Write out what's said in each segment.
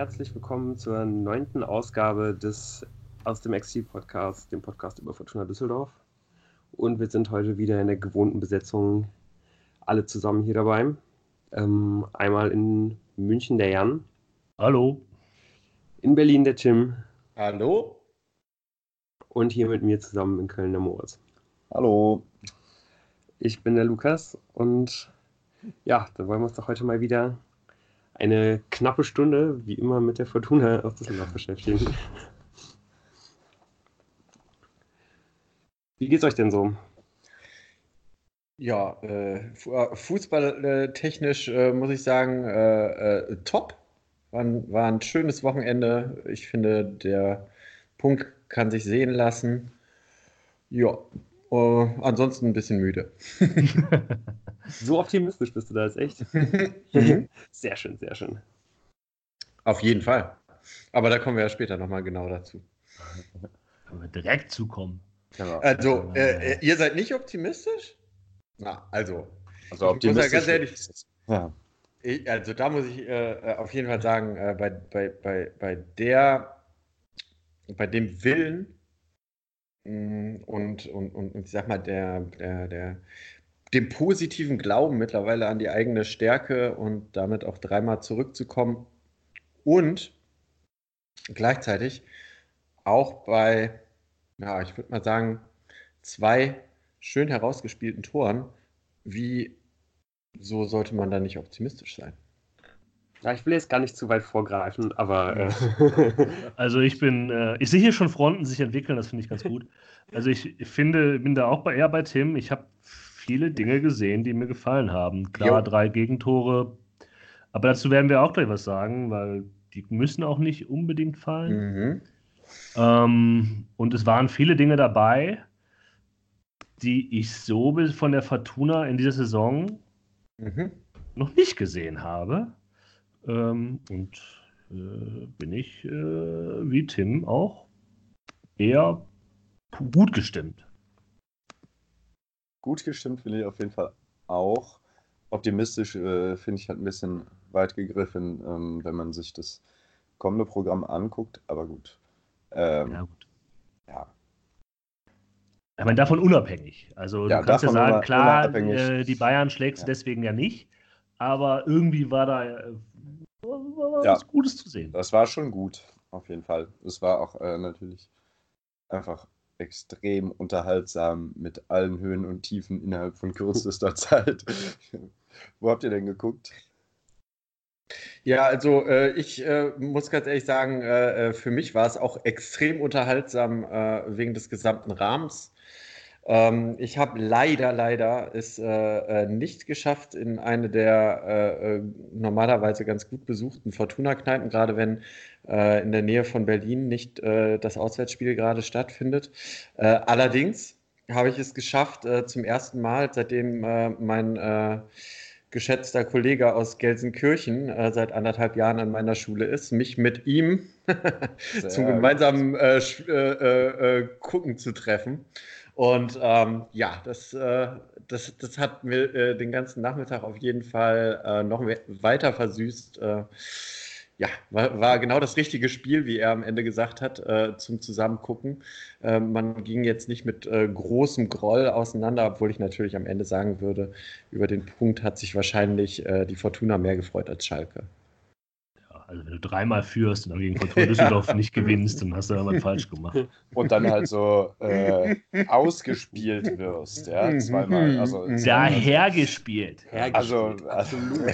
herzlich willkommen zur 9. Ausgabe des Aus dem Exil-Podcast, dem Podcast über Fortuna Düsseldorf. Und wir sind heute wieder in der gewohnten Besetzung alle zusammen hier dabei. Einmal in München der Jan. Hallo. In Berlin der Tim. Hallo. Und hier mit mir zusammen in Köln der Moritz. Hallo. Ich bin der Lukas und ja, dann wollen wir uns doch heute mal wieder eine knappe Stunde, wie immer, mit der Fortuna aus Düsseldorf beschäftigen. Wie geht's euch denn so? Ja, fußballtechnisch muss ich sagen, top. War ein schönes Wochenende. Ich finde, der Punkt kann sich sehen lassen. Ja, ansonsten ein bisschen müde. So optimistisch bist du da jetzt echt? Sehr schön, sehr schön. Auf jeden Fall. Aber da kommen wir ja später nochmal genau dazu. Können wir direkt zukommen. Also, ihr seid nicht optimistisch? Na, also optimistisch. Muss ja ganz ehrlich, ja. Also da muss ich auf jeden Fall sagen, bei dem Willen und ich sag mal, dem positiven Glauben mittlerweile an die eigene Stärke und damit auch dreimal zurückzukommen und gleichzeitig auch bei, ja, ich würde mal sagen, 2 schön herausgespielten Toren, so sollte man da nicht optimistisch sein? Ja, ich will jetzt gar nicht zu weit vorgreifen, aber... Also ich sehe hier schon Fronten sich entwickeln, das finde ich ganz gut. Also ich bin da auch eher bei Tim. Ich habe viele Dinge gesehen, die mir gefallen haben. Klar, 3 Gegentore, aber dazu werden wir auch gleich was sagen, weil die müssen auch nicht unbedingt fallen. Und es waren viele Dinge dabei, die ich so von der Fortuna in dieser Saison noch nicht gesehen habe. Bin ich, wie Tim, auch eher gut gestimmt. Gut gestimmt bin ich auf jeden Fall auch. Optimistisch finde ich halt ein bisschen weit gegriffen, wenn man sich das kommende Programm anguckt, aber gut. Ja, gut. Ja. Ich meine, davon unabhängig. Also Ja, du kannst ja sagen, klar, die Bayern schlägst du Ja. deswegen ja nicht, aber irgendwie war da was Gutes zu sehen. Das war schon gut, auf jeden Fall. Es war auch natürlich einfach extrem unterhaltsam mit allen Höhen und Tiefen innerhalb von kürzester Zeit. Wo habt ihr denn geguckt? Ja, also ich muss ganz ehrlich sagen, für mich war es auch extrem unterhaltsam wegen des gesamten Rahmens. Ich habe leider es nicht geschafft in eine der normalerweise ganz gut besuchten Fortuna-Kneipen, gerade wenn in der Nähe von Berlin nicht das Auswärtsspiel gerade stattfindet. Allerdings habe ich es geschafft, zum ersten Mal, seitdem mein geschätzter Kollege aus Gelsenkirchen seit 1,5 Jahren an meiner Schule ist, mich mit ihm zum gemeinsamen Gucken zu treffen. Und das hat mir den ganzen Nachmittag auf jeden Fall noch weiter versüßt. War genau das richtige Spiel, wie er am Ende gesagt hat, zum Zusammengucken. Man ging jetzt nicht mit großem Groll auseinander, obwohl ich natürlich am Ende sagen würde, über den Punkt hat sich wahrscheinlich die Fortuna mehr gefreut als Schalke. Also wenn du 3-mal führst und dann gegen Fortuna Düsseldorf nicht gewinnst, dann hast du irgendwas falsch gemacht. Und dann halt so ausgespielt wirst, ja, 2-mal. Also, hergespielt. Also absolut.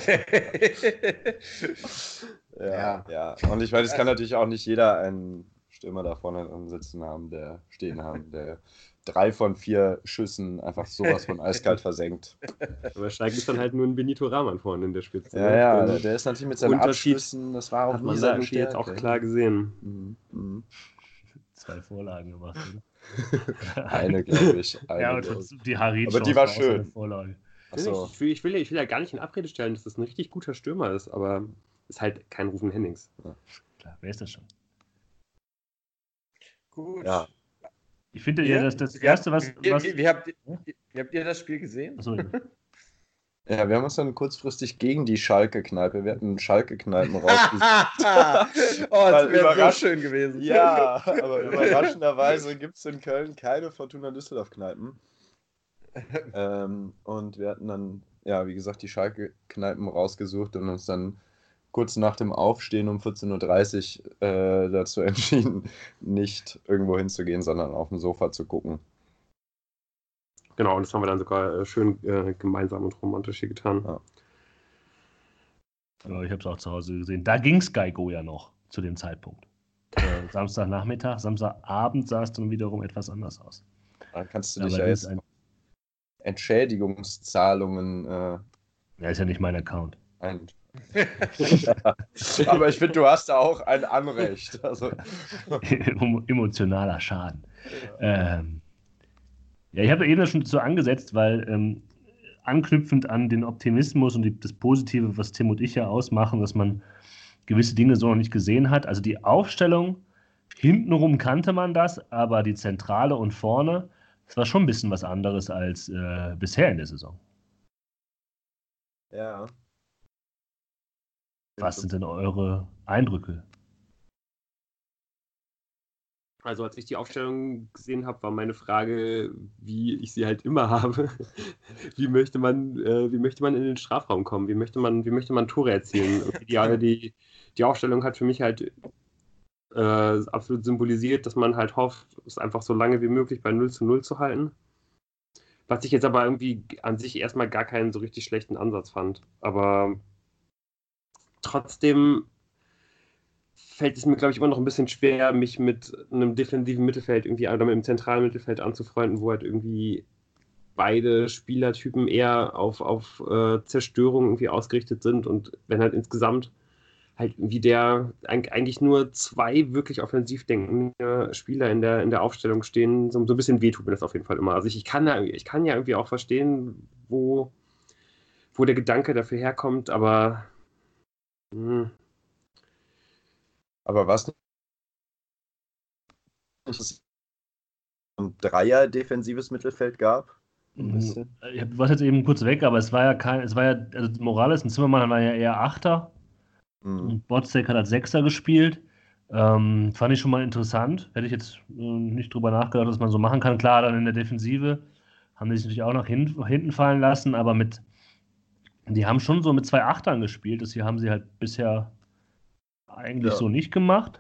Ja. Und ich meine, es kann natürlich auch nicht jeder einen Stürmer da vorne stehen haben, der 3 von 4 Schüssen einfach sowas von eiskalt versenkt. Aber Schalke ist dann halt nur ein Benito Rahman vorne in der Spitze. Ja, der ist natürlich mit seinen Abschlüssen, das war auch nie seine Stärke. Jetzt auch klar gesehen. 2 Vorlagen gemacht, oder? Eine, glaube ich. Die Harit, aber die war schön. Vorlage. So. Ich will ja gar nicht in Abrede stellen, dass das ein richtig guter Stürmer ist, aber ist halt kein Rufen Hennings. Ja. Klar, wer ist das schon? Gut. Ja. Ich finde ja, das Erste, was... Wie habt ihr das Spiel gesehen? Achso, Ja, wir haben uns dann kurzfristig gegen die Schalke-Kneipe, wir hatten Schalke-Kneipen rausgesucht. Oh, das wäre so schön gewesen. Ja, aber überraschenderweise gibt es in Köln keine Fortuna Düsseldorf-Kneipen. Und wir hatten dann, ja, wie gesagt, die Schalke-Kneipen rausgesucht und uns dann kurz nach dem Aufstehen um 14.30 Uhr dazu entschieden, nicht irgendwo hinzugehen, sondern auf dem Sofa zu gucken. Genau, und das haben wir dann sogar schön gemeinsam und romantisch hier getan. Ja. Ja, ich habe es auch zu Hause gesehen. Da ging Sky Go ja noch zu dem Zeitpunkt. Samstagnachmittag, Samstagabend sah es dann wiederum etwas anders aus. Da kannst du dich ja jetzt Entschädigungszahlungen. Ja, ist ja nicht mein Account. Aber ich finde, du hast da auch ein Anrecht. Also. Emotionaler Schaden. Ja. Ja, ich habe eben das schon so angesetzt, weil anknüpfend an den Optimismus und das Positive, was Tim und ich ja ausmachen, dass man gewisse Dinge so noch nicht gesehen hat. Also die Aufstellung, hintenrum kannte man das, aber die Zentrale und vorne, das war schon ein bisschen was anderes als bisher in der Saison. Ja. Was sind denn eure Eindrücke? Also als ich die Aufstellung gesehen habe, war meine Frage, wie ich sie halt immer habe. Wie möchte man in den Strafraum kommen? Wie möchte man Tore erzielen? Die Aufstellung hat für mich halt absolut symbolisiert, dass man halt hofft, es einfach so lange wie möglich bei 0:0 zu halten. Was ich jetzt aber irgendwie an sich erstmal gar keinen so richtig schlechten Ansatz fand. Aber trotzdem fällt es mir, glaube ich, immer noch ein bisschen schwer, mich mit einem defensiven Mittelfeld irgendwie oder mit einem zentralen Mittelfeld anzufreunden, wo halt irgendwie beide Spielertypen eher auf Zerstörung irgendwie ausgerichtet sind und wenn halt insgesamt halt irgendwie eigentlich nur zwei wirklich offensiv denkende Spieler in der Aufstellung stehen, so ein bisschen wehtut mir das auf jeden Fall immer. Also ich kann ja irgendwie auch verstehen, wo der Gedanke dafür herkommt, aber Aber was es ein Dreier-defensives Mittelfeld gab? Du warst jetzt eben kurz weg, aber also Morales und Zimmermann waren ja eher Achter. Und Botzek hat als Sechser gespielt. Fand ich schon mal interessant. Hätte ich jetzt nicht drüber nachgedacht, dass man so machen kann. Klar, dann in der Defensive haben die sich natürlich auch nach hinten fallen lassen, aber die haben schon so mit zwei Achtern gespielt. Das hier haben sie halt bisher eigentlich so nicht gemacht.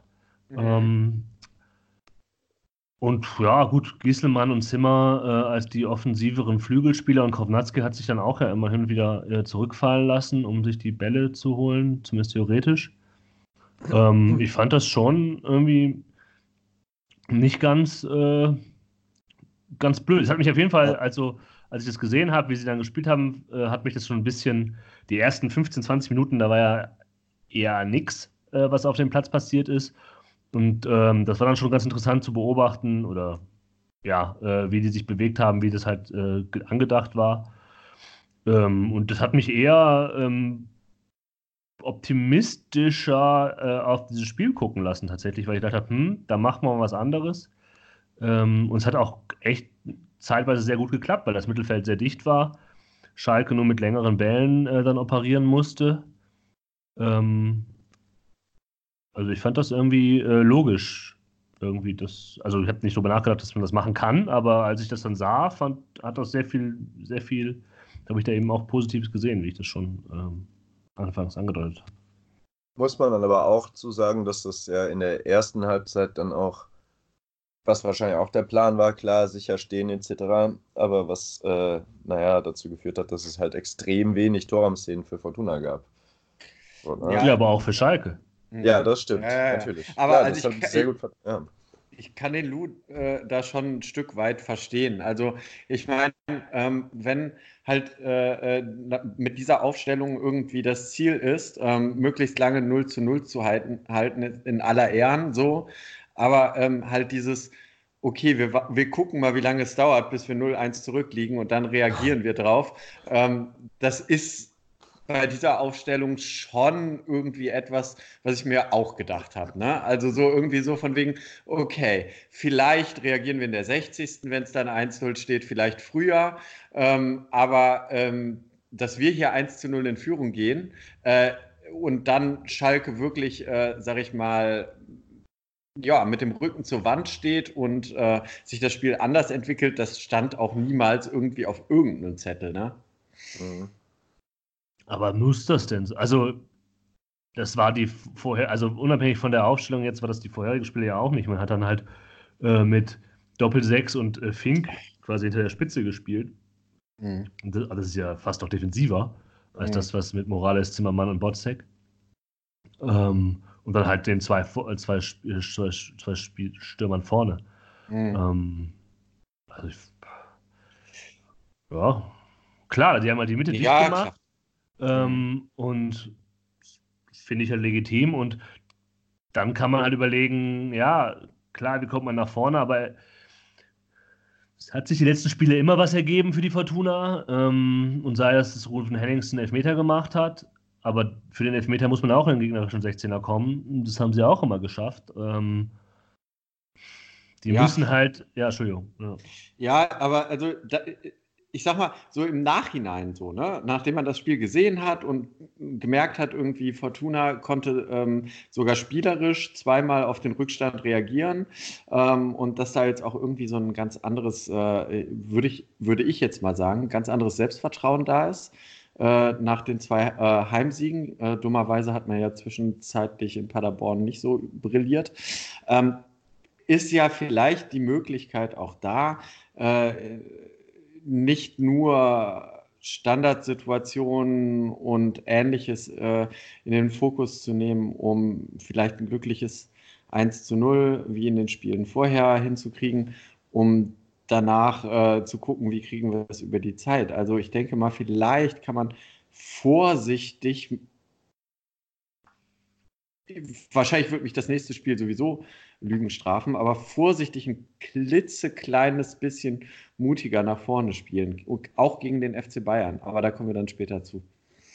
Und ja, gut, Gieselmann und Zimmer als die offensiveren Flügelspieler und Kovnatski hat sich dann auch ja immerhin wieder zurückfallen lassen, um sich die Bälle zu holen, zumindest theoretisch. Ich fand das schon irgendwie nicht ganz blöd. Es hat mich auf jeden Fall, also als ich das gesehen habe, wie sie dann gespielt haben, hat mich das schon ein bisschen, die ersten 15, 20 Minuten, da war ja eher nix, was auf dem Platz passiert ist. Und das war dann schon ganz interessant zu beobachten oder ja, wie die sich bewegt haben, wie das halt angedacht war. Und das hat mich eher optimistischer auf dieses Spiel gucken lassen tatsächlich, weil ich dachte, da machen wir mal was anderes. Und es hat auch echt zeitweise sehr gut geklappt, weil das Mittelfeld sehr dicht war. Schalke nur mit längeren Bällen dann operieren musste. Also ich fand das irgendwie logisch. Also ich habe nicht darüber nachgedacht, dass man das machen kann, aber als ich das dann sah, hat das sehr viel, habe ich da eben auch Positives gesehen, wie ich das schon anfangs angedeutet habe. Muss man dann aber auch zu sagen, dass das ja in der ersten Halbzeit dann auch, was wahrscheinlich auch der Plan war, klar, sicher stehen etc., aber was, dazu geführt hat, dass es halt extrem wenig Torraumszenen für Fortuna gab. Ja, aber auch für Schalke. Ja, das stimmt, natürlich. Aber klar, also sehr gut. Ja. Ich kann den Lou da schon ein Stück weit verstehen. Also ich meine, wenn halt mit dieser Aufstellung irgendwie das Ziel ist, möglichst lange 0:0 zu halten in aller Ehren so, aber halt dieses, okay, wir gucken mal, wie lange es dauert, bis wir 0:1 zurückliegen und dann reagieren wir drauf. Das ist bei dieser Aufstellung schon irgendwie etwas, was ich mir auch gedacht habe. Ne? Also so irgendwie so von wegen, okay, vielleicht reagieren wir in der 60., wenn es dann 1:0 steht, vielleicht früher, aber dass wir hier 1:0 in Führung gehen und dann Schalke wirklich, sag ich mal, ja, mit dem Rücken zur Wand steht und sich das Spiel anders entwickelt, das stand auch niemals irgendwie auf irgendeinem Zettel, ne? Mhm. Aber muss das denn so? Also, das war die vorher, also unabhängig von der Aufstellung jetzt, war das die vorherige Spiele ja auch nicht. Man hat dann halt mit Doppel-6 und Fink quasi hinter der Spitze gespielt. Und das ist ja fast noch defensiver als das, was mit Morales, Zimmermann und Botzek. Und dann halt den zwei Stürmern vorne. Also ja, klar, die haben halt die Mitte dicht gemacht. Und finde ich halt legitim. Und dann kann man halt überlegen, ja, klar, wie kommt man nach vorne, aber es hat sich die letzten Spiele immer was ergeben für die Fortuna. Und sei es, dass Rufen Hennings einen Elfmeter gemacht hat. Aber für den Elfmeter muss man auch in den gegnerischen 16er kommen. Das haben sie auch immer geschafft. Die müssen halt, ja, Entschuldigung. Ja, aber also, ich sag mal, so im Nachhinein so, ne, nachdem man das Spiel gesehen hat und gemerkt hat, irgendwie Fortuna konnte sogar spielerisch zweimal auf den Rückstand reagieren und dass da jetzt auch irgendwie so ein ganz anderes, würde ich jetzt mal sagen, ganz anderes Selbstvertrauen da ist. Nach den 2 Heimsiegen. Dummerweise hat man ja zwischenzeitlich in Paderborn nicht so brilliert. Ist ja vielleicht die Möglichkeit auch da, nicht nur Standardsituationen und Ähnliches in den Fokus zu nehmen, um vielleicht ein glückliches 1:0 wie in den Spielen vorher hinzukriegen, um danach zu gucken, wie kriegen wir das über die Zeit. Also ich denke mal, vielleicht kann man vorsichtig, wahrscheinlich wird mich das nächste Spiel sowieso Lügen strafen, aber vorsichtig ein klitzekleines bisschen mutiger nach vorne spielen, auch gegen den FC Bayern, aber da kommen wir dann später zu.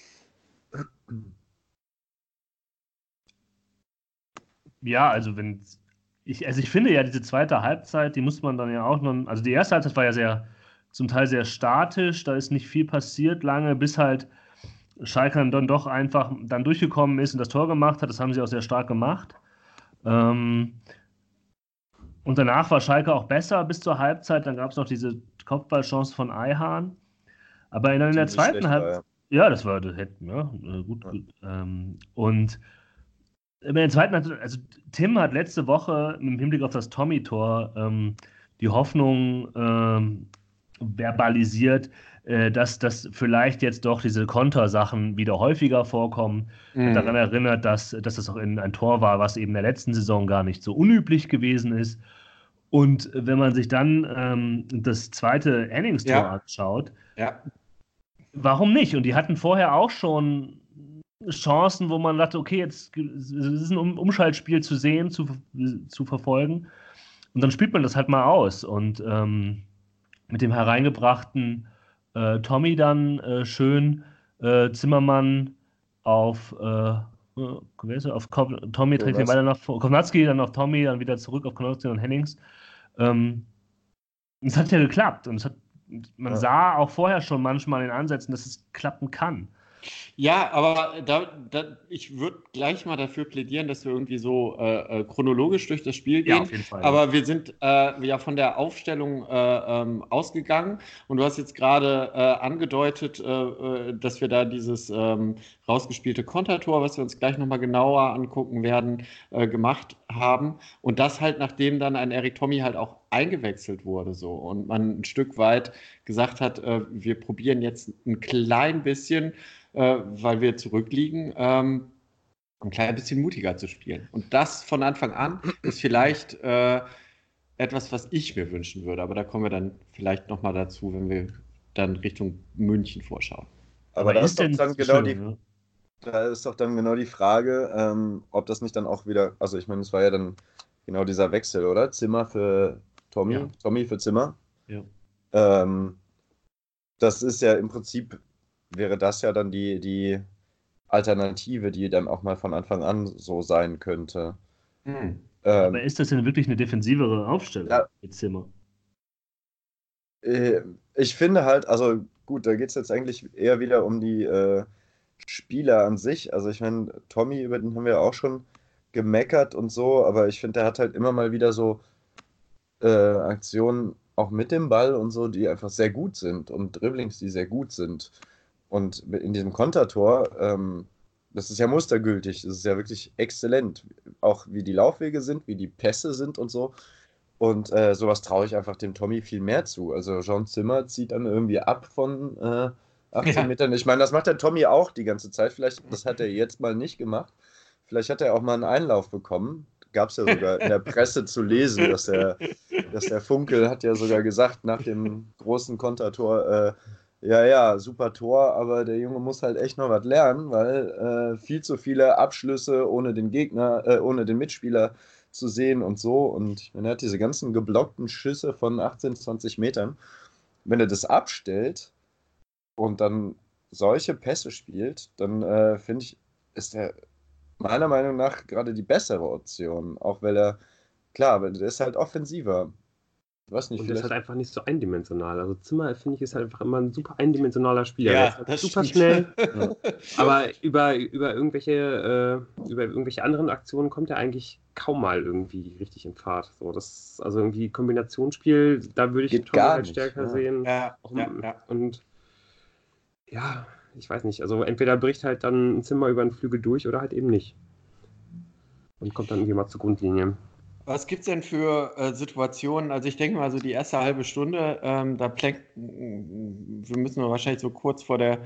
Ja, also ich finde ja, diese zweite Halbzeit, die muss man dann ja auch noch, also die erste Halbzeit war ja zum Teil sehr statisch, da ist nicht viel passiert lange, bis halt Schalke dann doch einfach dann durchgekommen ist und das Tor gemacht hat. Das haben sie auch sehr stark gemacht. Und danach war Schalke auch besser bis zur Halbzeit. Dann gab es noch diese Kopfballchance von Ayhan. Aber in der zweiten Halbzeit. Ja, das war gut. Und in der zweiten Halbzeit, also Tim hat letzte Woche im Hinblick auf das Tommy-Tor die Hoffnung verbalisiert, dass das vielleicht jetzt doch diese Kontersachen wieder häufiger vorkommen. Und daran erinnert, dass das auch ein Tor war, was eben in der letzten Saison gar nicht so unüblich gewesen ist. Und wenn man sich dann das zweite Hennings-Tor anschaut, warum nicht? Und die hatten vorher auch schon Chancen, wo man dachte, okay, jetzt ist ein Umschaltspiel zu sehen, zu verfolgen. Und dann spielt man das halt mal aus. Und mit dem hereingebrachten Tommy dann schön Zimmermann auf Tommy trägt den Ball dann nach Kownacki, dann auf Tommy, dann wieder zurück auf Kownacki und Hennings. Es hat ja geklappt und man sah auch vorher schon manchmal in Ansätzen, dass es klappen kann. Ja, aber ich würde gleich mal dafür plädieren, dass wir irgendwie so chronologisch durch das Spiel gehen. Ja, auf jeden Fall. Aber wir sind ja von der Aufstellung ausgegangen und du hast jetzt gerade angedeutet, dass wir da dieses rausgespielte Kontertor, was wir uns gleich nochmal genauer angucken werden, gemacht haben. Und das halt, nachdem dann ein Erik Tommy halt auch eingewechselt wurde so und man ein Stück weit gesagt hat, wir probieren jetzt ein klein bisschen, weil wir zurückliegen, ein klein bisschen mutiger zu spielen. Und das von Anfang an ist vielleicht etwas, was ich mir wünschen würde. Aber da kommen wir dann vielleicht nochmal dazu, wenn wir dann Richtung München vorschauen. Aber da ist doch dann genau die Frage, ob das nicht dann auch wieder, also ich meine, es war ja dann genau dieser Wechsel, oder? Zimmer für Tommy, Tommy für Zimmer. Ja. Das ist ja im Prinzip, wäre das ja dann die Alternative, die dann auch mal von Anfang an so sein könnte. Aber ist das denn wirklich eine defensivere Aufstellung mit Zimmer? Ich finde halt, also gut, da geht es jetzt eigentlich eher wieder um die Spieler an sich. Also ich meine, Tommy, über den haben wir auch schon gemeckert und so, aber ich finde, der hat halt immer mal wieder so Aktionen auch mit dem Ball und so, die einfach sehr gut sind und Dribblings, die sehr gut sind. Und in diesem Kontertor, das ist ja mustergültig, das ist ja wirklich exzellent. Auch wie die Laufwege sind, wie die Pässe sind und so. Und sowas traue ich einfach dem Tommy viel mehr zu. Also Jean Zimmer zieht dann irgendwie ab von 18 Metern. Ich meine, das macht der Tommy auch die ganze Zeit. Vielleicht, das hat er jetzt mal nicht gemacht. Vielleicht hat er auch mal einen Einlauf bekommen. Gab es ja sogar in der Presse zu lesen, dass der Funkel hat ja sogar gesagt, nach dem großen Kontertor, ja, super Tor, aber der Junge muss halt echt noch was lernen, weil viel zu viele Abschlüsse ohne den Gegner, ohne den Mitspieler zu sehen und so. Und ich meine, er hat diese ganzen geblockten Schüsse von 18, 20 Metern. Wenn er das abstellt und dann solche Pässe spielt, dann finde ich, ist er meiner Meinung nach gerade die bessere Option. Auch weil er, klar, weil der ist halt offensiver. Ich weiß nicht, Und vielleicht. ist halt einfach nicht so eindimensional. Also Zimmer, finde ich, ist halt einfach immer ein super eindimensionaler Spieler. Ja, der ist halt das super stimmt. schnell. Ja. Aber über irgendwelche anderen Aktionen kommt er eigentlich kaum mal irgendwie richtig in Fahrt. So, das, also irgendwie Kombinationsspiel, da würde ich Geht Tommy gar halt nicht, stärker ja. sehen. Ja. Und ja, ich weiß nicht. Also entweder bricht halt dann ein Zimmer über den Flügel durch oder halt eben nicht. Und kommt dann irgendwie mal zur Grundlinie. Was gibt es denn für Situationen? Also ich denke mal, so die erste halbe Stunde, wir müssen wahrscheinlich so kurz vor der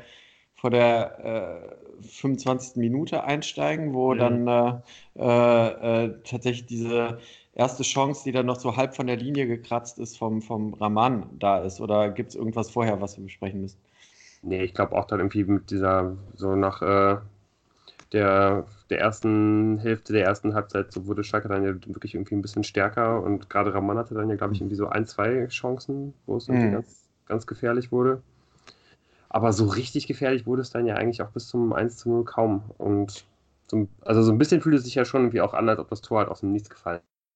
25. Minute einsteigen, wo dann tatsächlich diese erste Chance, die dann noch so halb von der Linie gekratzt ist, vom Rahman da ist. Oder gibt es irgendwas vorher, was wir besprechen müssen? Nee, ich glaube auch dann irgendwie mit dieser, so nach der ersten Hälfte der ersten Halbzeit, so wurde Schalke dann ja wirklich irgendwie ein bisschen stärker und gerade Rahman hatte dann ja, glaube ich, irgendwie so 1, 2 Chancen, wo es irgendwie ganz, ganz gefährlich wurde. Aber so richtig gefährlich wurde es dann ja eigentlich auch bis zum 1:0 kaum. Und also so ein bisschen fühlt es sich ja schon irgendwie auch an, als ob das Tor halt aus dem Nichts gefallen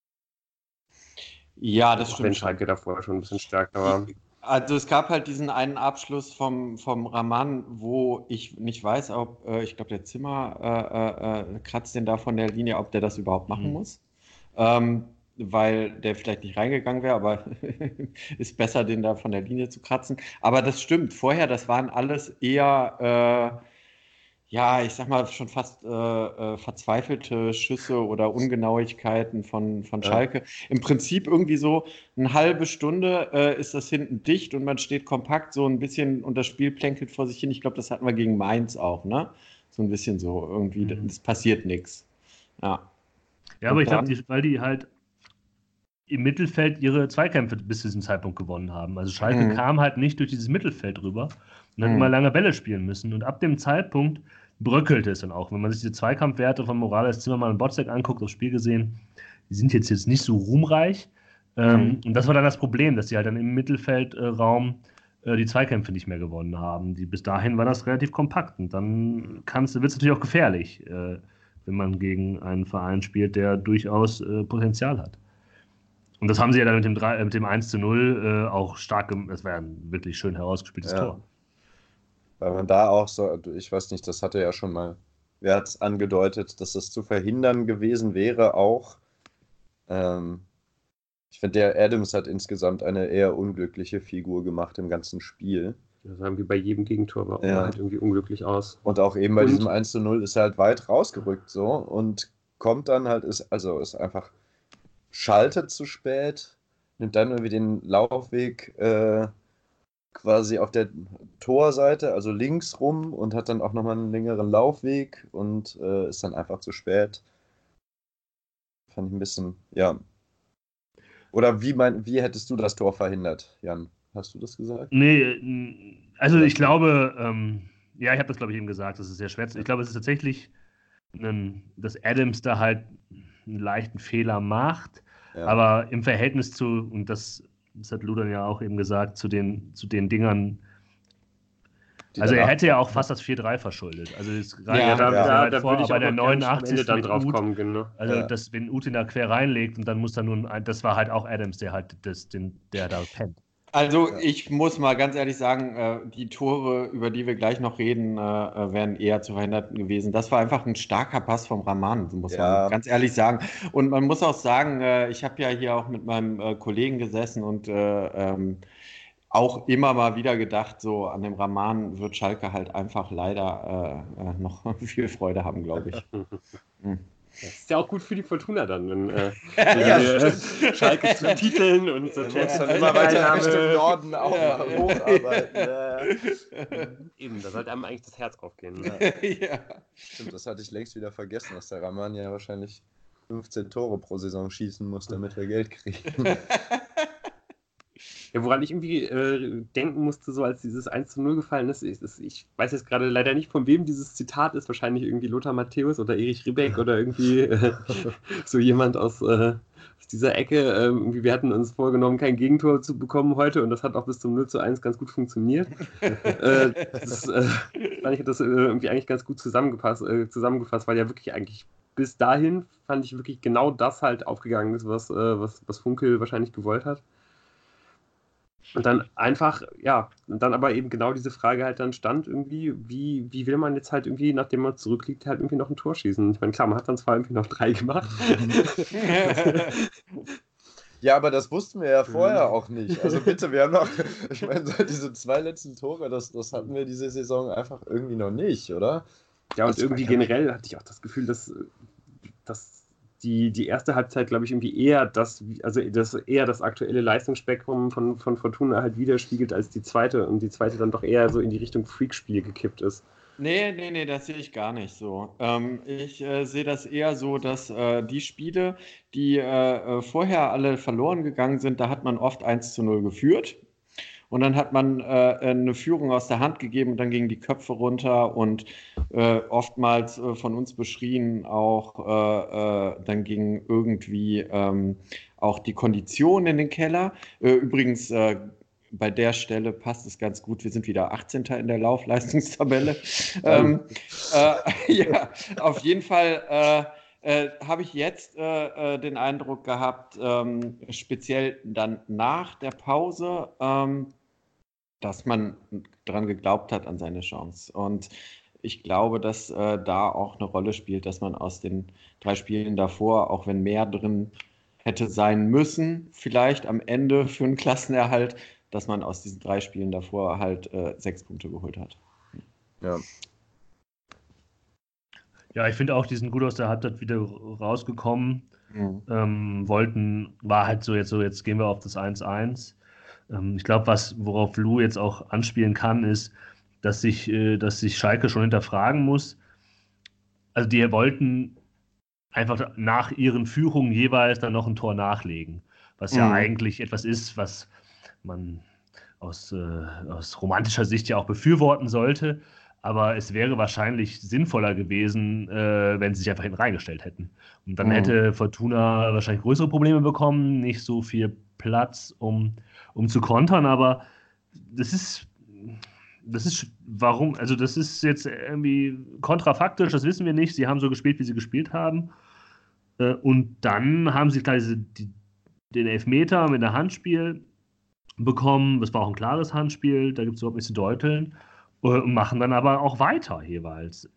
Ja, das ist. Auch stimmt wenn schon. Schalke davor schon ein bisschen stärker war. Also es gab halt diesen einen Abschluss vom Rahman, wo ich nicht weiß, ob, ich glaube, der Zimmer kratzt den da von der Linie, ob der das überhaupt machen muss. Weil der vielleicht nicht reingegangen wäre, aber ist besser, den da von der Linie zu kratzen. Aber das stimmt, vorher, das waren alles eher, ja, ich sag mal, schon fast verzweifelte Schüsse oder Ungenauigkeiten von Schalke. Im Prinzip irgendwie so eine halbe Stunde ist das hinten dicht und man steht kompakt so ein bisschen und das Spiel plänkelt vor sich hin. Ich glaube, das hatten wir gegen Mainz auch, ne? So ein bisschen so irgendwie, es passiert nichts. Ja. Ja, aber ich glaube, weil die halt im Mittelfeld ihre Zweikämpfe bis zu diesem Zeitpunkt gewonnen haben. Also Schalke kam halt nicht durch dieses Mittelfeld rüber und hat immer lange Bälle spielen müssen. Und ab dem Zeitpunkt bröckelte es dann auch. Wenn man sich diese Zweikampfwerte von Morales, Zimmermann und Botzek anguckt, aufs Spiel gesehen, die sind jetzt nicht so ruhmreich. Und das war dann das Problem, dass die halt dann im Mittelfeldraum die Zweikämpfe nicht mehr gewonnen haben. Bis dahin war das relativ kompakt. Und dann wird es natürlich auch gefährlich, wenn man gegen einen Verein spielt, der durchaus Potenzial hat. Und das haben sie ja dann mit dem 1:0 auch stark gemacht. Das war ja ein wirklich schön herausgespieltes Tor. Weil man da auch so, ich weiß nicht, das hatte ja schon mal, wer hat es angedeutet, dass das zu verhindern gewesen wäre auch. Ich finde, der Adams hat insgesamt eine eher unglückliche Figur gemacht im ganzen Spiel. Das sah wie bei jedem Gegentor, aber auch halt irgendwie unglücklich aus. Und auch eben bei diesem 1:0 ist er halt weit rausgerückt so und kommt dann halt, ist einfach schaltet zu spät, nimmt dann irgendwie den Laufweg quasi auf der Torseite, also links rum und hat dann auch nochmal einen längeren Laufweg und ist dann einfach zu spät. Fand ich ein bisschen, ja. Oder wie hättest du das Tor verhindert, Jan? Hast du das gesagt? Nee, also ich glaube, ja, ich habe das, glaube ich, eben gesagt, das ist sehr schwer. Ich glaube, es ist tatsächlich, dass Adams da halt einen leichten Fehler macht, aber im Verhältnis zu, und das hat Ludan ja auch eben gesagt, zu den Dingern, also er hätte ja auch fast das 4:3 verschuldet. Also da würde ich bei der 89. dann drauf kommen, genau. Also wenn Uth ihn da quer reinlegt und dann muss da das war halt auch Adams, der halt der da pennt. Also ich muss mal ganz ehrlich sagen, die Tore, über die wir gleich noch reden, wären eher zu verhindern gewesen. Das war einfach ein starker Pass vom Rahman, muss man ganz ehrlich sagen. Und man muss auch sagen, ich habe ja hier auch mit meinem Kollegen gesessen und auch immer mal wieder gedacht, so an dem Rahman wird Schalke halt einfach leider noch viel Freude haben, glaube ich. Das ist ja auch gut für die Fortuna dann, wenn Schalke zu Titeln und so Champions dann immer weiter Richtung Norden hocharbeiten. Eben, da sollte einem eigentlich das Herz aufgehen. Ja. Stimmt, das hatte ich längst wieder vergessen, dass der Rahman ja wahrscheinlich 15 Tore pro Saison schießen muss, damit wir Geld kriegen. Ja, woran ich irgendwie denken musste, so als dieses 1:0 gefallen ist, ich weiß jetzt gerade leider nicht, von wem dieses Zitat ist, wahrscheinlich irgendwie Lothar Matthäus oder Erich Ribbeck oder irgendwie so jemand aus dieser Ecke. Irgendwie, wir hatten uns vorgenommen, kein Gegentor zu bekommen heute und das hat auch bis zum 0:1 ganz gut funktioniert. Fand ich, hat das irgendwie eigentlich ganz gut zusammengefasst, weil ja wirklich eigentlich bis dahin fand ich wirklich genau das halt aufgegangen ist, was Funkel wahrscheinlich gewollt hat. Und dann einfach, ja, und dann aber eben genau diese Frage halt dann stand irgendwie, wie will man jetzt halt irgendwie, nachdem man zurückliegt, halt irgendwie noch ein Tor schießen? Ich meine, klar, man hat dann zwar irgendwie noch 3 gemacht. Ja, aber das wussten wir ja vorher auch nicht. Also bitte, wir haben noch, ich meine, diese 2 letzten Tore, das hatten wir diese Saison einfach irgendwie noch nicht, oder? Ja, und irgendwie generell hatte ich auch das Gefühl, dass die erste Halbzeit, glaube ich, irgendwie eher das aktuelle Leistungsspektrum von Fortuna halt widerspiegelt als die zweite und die zweite dann doch eher so in die Richtung Freakspiel gekippt ist. Nee, das sehe ich gar nicht so. Ich sehe das eher so, dass die Spiele, die vorher alle verloren gegangen sind, da hat man oft 1:0 geführt. Und dann hat man eine Führung aus der Hand gegeben und dann gingen die Köpfe runter und oftmals von uns beschrien auch, dann ging irgendwie auch die Kondition in den Keller. Übrigens, bei der Stelle passt es ganz gut. Wir sind wieder 18. in der Laufleistungstabelle. Ja, auf jeden Fall habe ich jetzt den Eindruck gehabt, speziell dann nach der Pause, dass man daran geglaubt hat an seine Chance. Und ich glaube, dass da auch eine Rolle spielt, dass man aus den 3 Spielen davor, auch wenn mehr drin hätte sein müssen, vielleicht am Ende für einen Klassenerhalt, dass man aus diesen 3 Spielen davor halt 6 Punkte geholt hat. Ja. Ja, ich finde auch, die sind gut aus der Halbzeit wieder rausgekommen. War halt so, jetzt gehen wir auf das 1:1. Ich glaube, worauf Lou jetzt auch anspielen kann, ist, dass sich Schalke schon hinterfragen muss. Also die wollten einfach nach ihren Führungen jeweils dann noch ein Tor nachlegen. Was ja eigentlich etwas ist, was man aus romantischer Sicht ja auch befürworten sollte. Aber es wäre wahrscheinlich sinnvoller gewesen, wenn sie sich einfach hinten reingestellt hätten. Und dann hätte Fortuna wahrscheinlich größere Probleme bekommen, nicht so viel Platz, um zu kontern. Aber das ist warum, also das ist jetzt irgendwie kontrafaktisch, das wissen wir nicht. Sie haben so gespielt, wie sie gespielt haben. Und dann haben sie gleich den Elfmeter mit einem Handspiel bekommen. Das war auch ein klares Handspiel, da gibt es überhaupt nichts zu deuteln. Und machen dann aber auch weiter jeweils.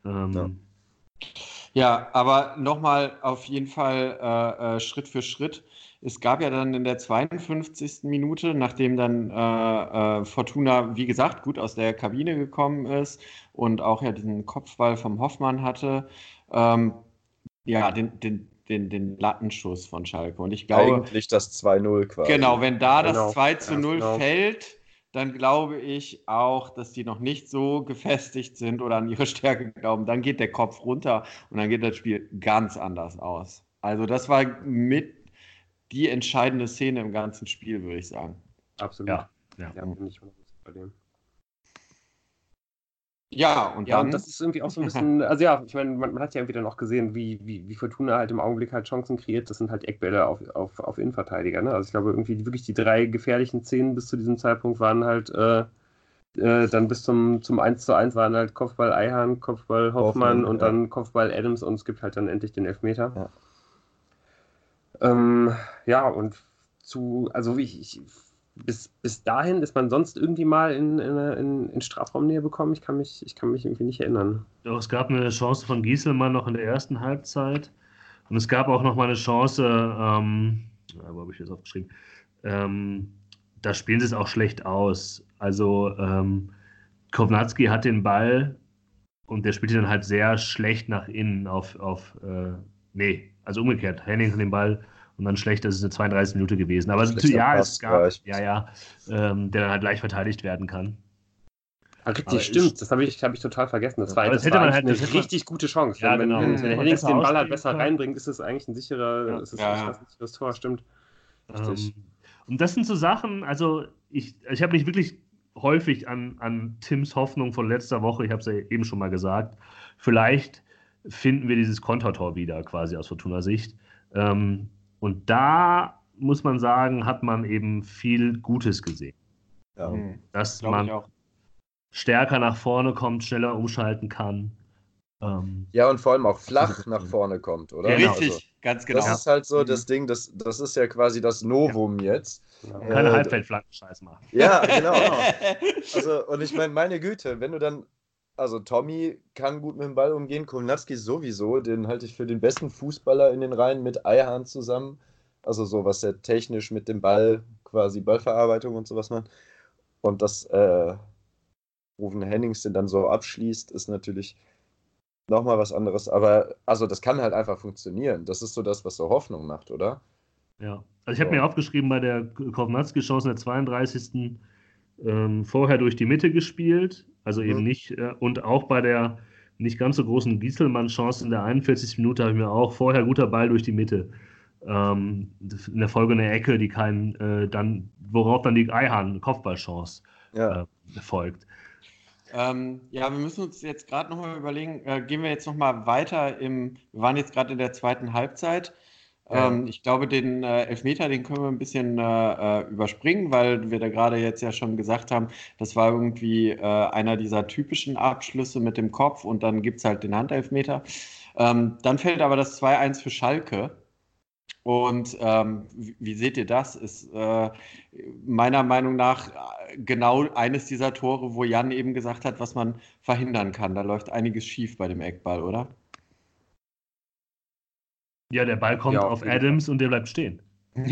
Ja, aber nochmal auf jeden Fall Schritt für Schritt. Es gab ja dann in der 52. Minute, nachdem dann Fortuna, wie gesagt, gut aus der Kabine gekommen ist und auch ja diesen Kopfball vom Hoffmann hatte, ja, den Lattenschuss von Schalke. Und ich glaube, eigentlich das 2:0 quasi. Genau, wenn da das 2:0 fällt, dann glaube ich auch, dass die noch nicht so gefestigt sind oder an ihre Stärke glauben. Dann geht der Kopf runter und dann geht das Spiel ganz anders aus. Also das war mit die entscheidende Szene im ganzen Spiel, würde ich sagen. Absolut. Ja. Bin ich 100% bei dem. Ja, und dann... und das ist irgendwie auch so ein bisschen, also ja, ich meine, man hat ja irgendwie dann auch gesehen, wie Fortuna halt im Augenblick halt Chancen kreiert. Das sind halt Eckbälle auf Innenverteidiger, ne? Also ich glaube irgendwie wirklich die 3 gefährlichen Szenen bis zu diesem Zeitpunkt waren halt dann bis zum 1:1 waren halt Kopfball Eihahn, Kopfball Hoffmann und dann Kopfball Adams und es gibt halt dann endlich den Elfmeter. Ja, und also bis dahin ist man sonst irgendwie mal in Strafraumnähe bekommen. Ich kann mich irgendwie nicht erinnern. Doch, es gab eine Chance von Gieselmann noch in der ersten Halbzeit. Und es gab auch noch mal eine Chance, wo habe ich das aufgeschrieben? Da spielen sie es auch schlecht aus. Also Kownacki hat den Ball und der spielt ihn dann halt sehr schlecht nach innen also umgekehrt. Henning hat den Ball und dann schlecht, das ist eine 32 Minute gewesen. Aber es gab, der dann halt leicht verteidigt werden kann. Richtig, stimmt. Das habe ich total vergessen. Das war eine richtig gute Chance. Ja, genau. Wenn Henning den Ball halt besser reinbringt, ist es eigentlich ein sicheres Tor, stimmt. Richtig. Und das sind so Sachen, also ich habe mich wirklich häufig an Tims Hoffnung von letzter Woche, ich habe es ja eben schon mal gesagt, vielleicht finden wir dieses Kontertor wieder quasi aus Fortuna-Sicht. Und da muss man sagen, hat man eben viel Gutes gesehen. Ja, dass man stärker nach vorne kommt, schneller umschalten kann. Ja, und vor allem auch flach nach vorne kommt, oder? Ja, richtig, also, ganz genau. Das ist halt so das Ding, das ist ja quasi das Novum jetzt. Keine Halbfeldflanken-Scheiß machen. Ja, genau. Also, und ich meine Güte, wenn du dann, also Tommy kann gut mit dem Ball umgehen, Kownacki sowieso, den halte ich für den besten Fußballer in den Reihen mit Eihahn zusammen. Also so, was er technisch mit dem Ball, quasi Ballverarbeitung und sowas macht. Und dass Ruven Hennings den dann so abschließt, ist natürlich nochmal was anderes, aber also das kann halt einfach funktionieren. Das ist so das, was so Hoffnung macht, oder? Ja, also ich habe mir aufgeschrieben, bei der Kownacki-Chance in der 32. Vorher durch die Mitte gespielt, also eben nicht, und auch bei der nicht ganz so großen Gieselmann-Chance in der 41. Minute habe ich mir auch vorher guter Ball durch die Mitte. In der Folge eine Ecke, die worauf dann die Eihahn-Kopfballchance folgt. Wir müssen uns jetzt gerade nochmal überlegen, gehen wir jetzt nochmal weiter wir waren jetzt gerade in der zweiten Halbzeit. Ich glaube, den Elfmeter, den können wir ein bisschen überspringen, weil wir da gerade jetzt ja schon gesagt haben, das war irgendwie einer dieser typischen Abschlüsse mit dem Kopf und dann gibt es halt den Handelfmeter. Dann fällt aber das 2-1 für Schalke. Und wie seht ihr das? Ist meiner Meinung nach genau eines dieser Tore, wo Jan eben gesagt hat, was man verhindern kann. Da läuft einiges schief bei dem Eckball, oder? Ja, der Ball kommt auf Adams und der bleibt stehen.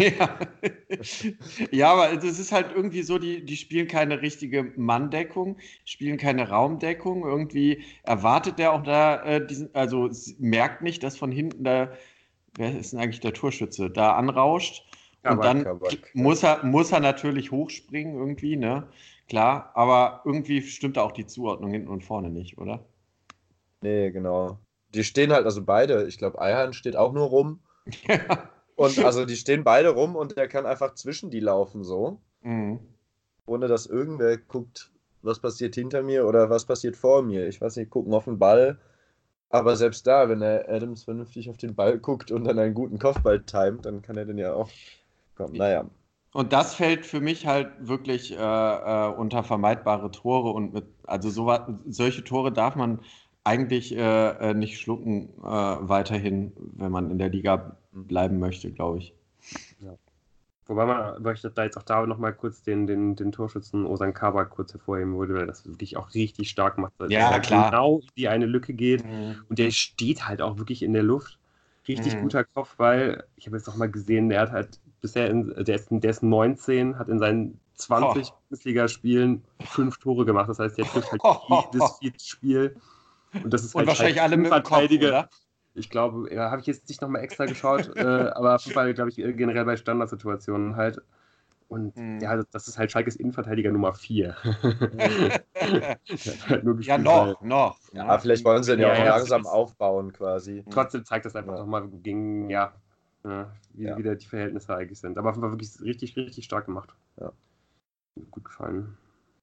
Ja, aber es ist halt irgendwie so, die spielen keine richtige Manndeckung, spielen keine Raumdeckung. Irgendwie erwartet der auch da also merkt nicht, dass von hinten da, wer ist denn eigentlich der Torschütze, da anrauscht. Und dann muss er natürlich hochspringen irgendwie, ne? Klar, aber irgendwie stimmt da auch die Zuordnung hinten und vorne nicht, oder? Nee, genau. Die stehen halt, also beide, ich glaube, Eihahn steht auch nur rum. Ja. Und also die stehen beide rum und der kann einfach zwischen die laufen so. Ohne dass irgendwer guckt, was passiert hinter mir oder was passiert vor mir. Ich weiß nicht, gucken auf den Ball. Aber selbst da, wenn der Adams vernünftig auf den Ball guckt und dann einen guten Kopfball timet, dann kann er den ja auch kommen. Naja. Und das fällt für mich halt wirklich unter vermeidbare Tore und solche Tore darf man eigentlich nicht schlucken weiterhin, wenn man in der Liga bleiben möchte, glaube ich. Ja. Wobei ich da jetzt auch da nochmal kurz den Torschützen Ozan Kabak kurz hervorheben würde, weil das wirklich auch richtig stark macht. Ja, klar. Genau in die eine Lücke geht und der steht halt auch wirklich in der Luft. Richtig guter Kopfball. Ich habe jetzt noch mal gesehen, der hat halt bisher, der ist 19, hat in seinen 20 Bundesligaspielen 5 Tore gemacht. Das heißt, der trifft halt jedes vierte Spiel. Und das ist halt wahrscheinlich alle mit dem Kopf, oder? Ich glaube, habe ich jetzt nicht nochmal extra geschaut, aber auf jeden Fall, glaube ich, generell bei Standardsituationen halt. Und ja, das ist halt Schalkes Innenverteidiger Nummer 4. Halt nur noch. Ja, vielleicht wollen sie den ja auch langsam aufbauen quasi. Trotzdem zeigt das einfach nochmal gegen, wie wieder die Verhältnisse eigentlich sind. Aber auf jeden Fall wirklich richtig, richtig stark gemacht. Ja. Gut gefallen.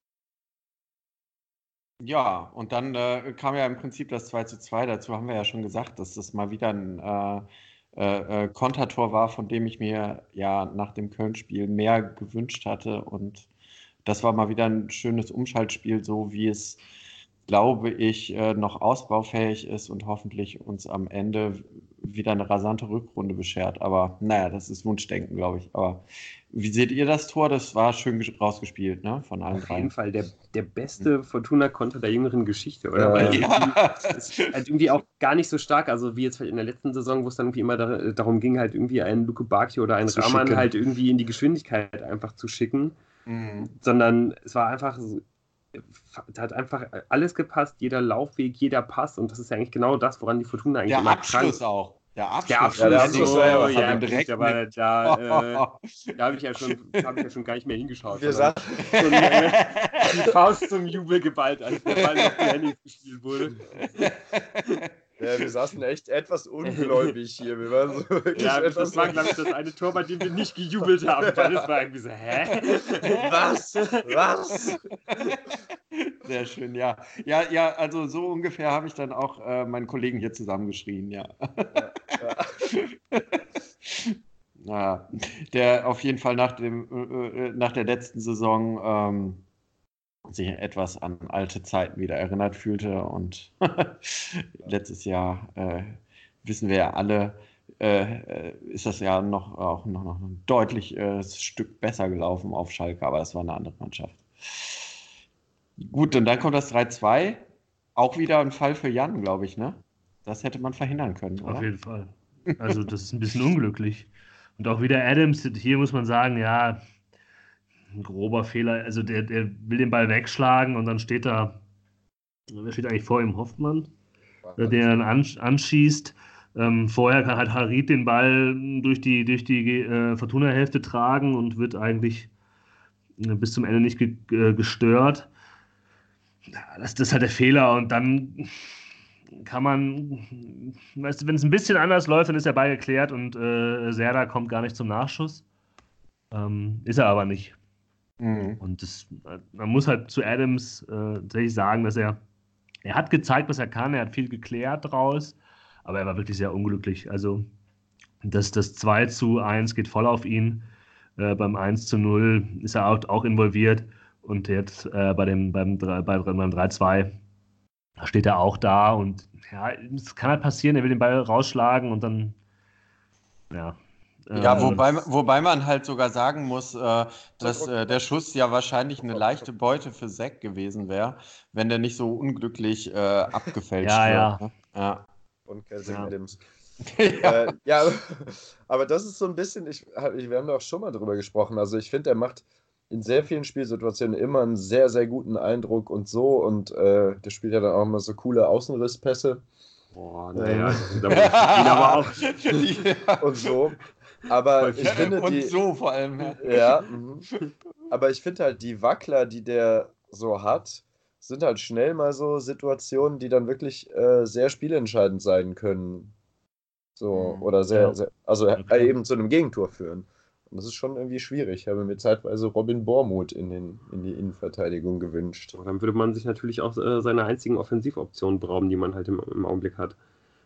Ja, und dann kam ja im Prinzip das 2:2. Dazu haben wir ja schon gesagt, dass das mal wieder ein Kontertor war, von dem ich mir ja nach dem Köln-Spiel mehr gewünscht hatte. Und das war mal wieder ein schönes Umschaltspiel, so wie es glaube ich, noch ausbaufähig ist und hoffentlich uns am Ende wieder eine rasante Rückrunde beschert. Aber naja, das ist Wunschdenken, glaube ich. Aber wie seht ihr das Tor? Das war schön rausgespielt, ne? Von allen Auf drei. jeden Fall der beste Fortuna-Konter der jüngeren Geschichte, oder? Weil Ja. es ist halt irgendwie auch gar nicht so stark, also wie jetzt in der letzten Saison, wo es dann irgendwie immer darum ging, halt irgendwie einen Luke Bacchio oder einen Zu Rahman schicken. halt irgendwie in die Geschwindigkeit einfach zu schicken, Mhm. sondern es war einfach so, da hat einfach alles gepasst, jeder Laufweg, jeder Pass, und das ist ja eigentlich genau das, woran die Fortuna eigentlich Der immer Abschluss krank. auch. Der Abschluss. Der Abschluss, Ja, der Abschluss war ja auch ja, direkt gut, aber da habe ich ja schon gar nicht mehr hingeschaut. Wir sondern saßen, schon die Faust zum Jubel geballt, als der Ball noch zu Hennigs gespielt wurde. ja, wir saßen echt etwas ungläubig hier. Wir waren so wirklich Ja, etwas. das war, glaube ich, das eine Tor, bei dem wir nicht gejubelt haben, weil es war irgendwie so, hä? Was? Was? Sehr schön, ja. Ja, also so ungefähr habe ich dann auch meinen Kollegen hier zusammengeschrien, ja. Naja, der auf jeden Fall nach der letzten Saison sich etwas an alte Zeiten wieder erinnert fühlte. Und letztes Jahr, wissen wir ja alle, ist das ja noch ein deutlich Stück besser gelaufen auf Schalke, aber es war eine andere Mannschaft. Gut, und dann kommt das 3-2. Auch wieder ein Fall für Jan, glaube ich, ne? Das hätte man verhindern können, oder? Auf jeden Fall. Also das ist ein bisschen unglücklich. Und auch wieder Adams, hier muss man sagen, ja, ein grober Fehler. Also der will den Ball wegschlagen und dann wer steht eigentlich vor ihm? Hoffmann, der dann anschießt. Vorher kann halt Harit den Ball durch die Fortuna-Hälfte tragen und wird eigentlich bis zum Ende nicht gestört. Das ist halt der Fehler, und dann kann man, weißt du, wenn es ein bisschen anders läuft, dann ist der Ball geklärt und Serdar kommt gar nicht zum Nachschuss. Ist er aber nicht. Mhm. Und man muss halt zu Adams tatsächlich sagen, dass er hat gezeigt, was er kann, er hat viel geklärt draus, aber er war wirklich sehr unglücklich. Also das 2-1 geht voll auf ihn. Beim 1-0 ist er auch involviert, und jetzt beim 3-2 steht er auch da, und ja, es kann halt passieren, er will den Ball rausschlagen und dann, ja. Ja, wobei man halt sogar sagen muss, dass der Schuss ja wahrscheinlich eine leichte Beute für Seck gewesen wäre, wenn der nicht so unglücklich abgefälscht Ja, wird. Ne? Ja. Und Kelsey Ja. Adams. Ja. Ja, aber das ist so ein bisschen, wir haben da auch schon mal drüber gesprochen. Also ich finde, er macht in sehr vielen Spielsituationen immer einen sehr, sehr guten Eindruck und so. Und der spielt ja dann auch immer so coole Außenrisspässe. Boah, naja, da muss ich ihn aber auch. Ja. Und so. Aber ich finde Und die. so vor allem. Ja, aber ich finde halt, die Wackler, die der so hat, sind halt schnell mal so Situationen, die dann wirklich sehr spielentscheidend sein können. So, oder Ja. also klar. eben zu einem Gegentor führen. Und das ist schon irgendwie schwierig. Ich habe mir zeitweise Robin Bormuth in die Innenverteidigung gewünscht. So, dann würde man sich natürlich auch seine einzigen Offensivoptionen berauben, die man halt im Augenblick hat.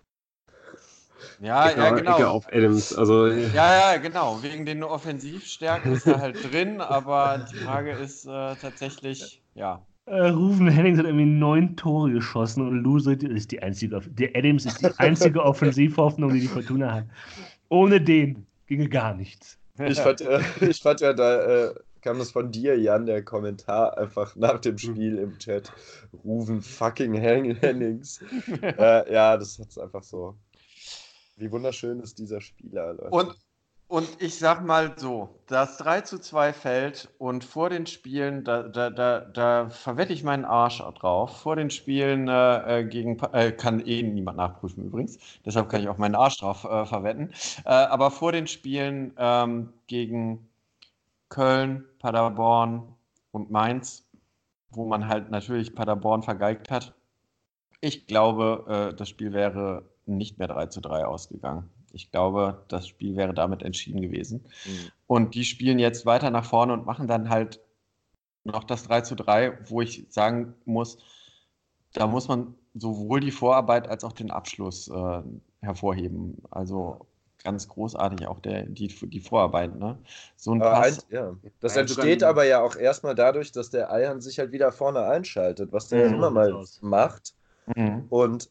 Ja, Ecke genau. auf Adams. Also, Ja, genau. Wegen den Offensivstärken ist er halt drin, aber die Frage ist tatsächlich, ja. Ruven Hennings hat irgendwie 9 Tore geschossen, und Lou ist die einzige, der Adams ist die einzige Offensivhoffnung, die Fortuna hat. Ohne den ginge gar nichts. Ich fand ja, da kam das von dir, Jan, der Kommentar einfach nach dem Spiel im Chat. Ruven fucking Hennings. Ja, das ist einfach so. Wie wunderschön ist dieser Spieler, Leute. Und ich sag mal so, das 3-2 fällt, und vor den Spielen, da verwette ich meinen Arsch drauf. Vor den Spielen kann niemand nachprüfen übrigens, deshalb kann ich auch meinen Arsch drauf verwetten. Aber vor den Spielen gegen Köln, Paderborn und Mainz, wo man halt natürlich Paderborn vergeigt hat, ich glaube, das Spiel wäre nicht mehr 3-3 ausgegangen. Ich glaube, das Spiel wäre damit entschieden gewesen. Und die spielen jetzt weiter nach vorne und machen dann halt noch das 3-3, wo ich sagen muss, da muss man sowohl die Vorarbeit als auch den Abschluss hervorheben. Also ganz großartig, auch die Vorarbeit, ne? So ein Aber Pass. Das Ja, entsteht sogar- aber ja auch erstmal dadurch, dass der Ayhan sich halt wieder vorne einschaltet, was der Mhm. immer mal aus. macht. Mhm. Und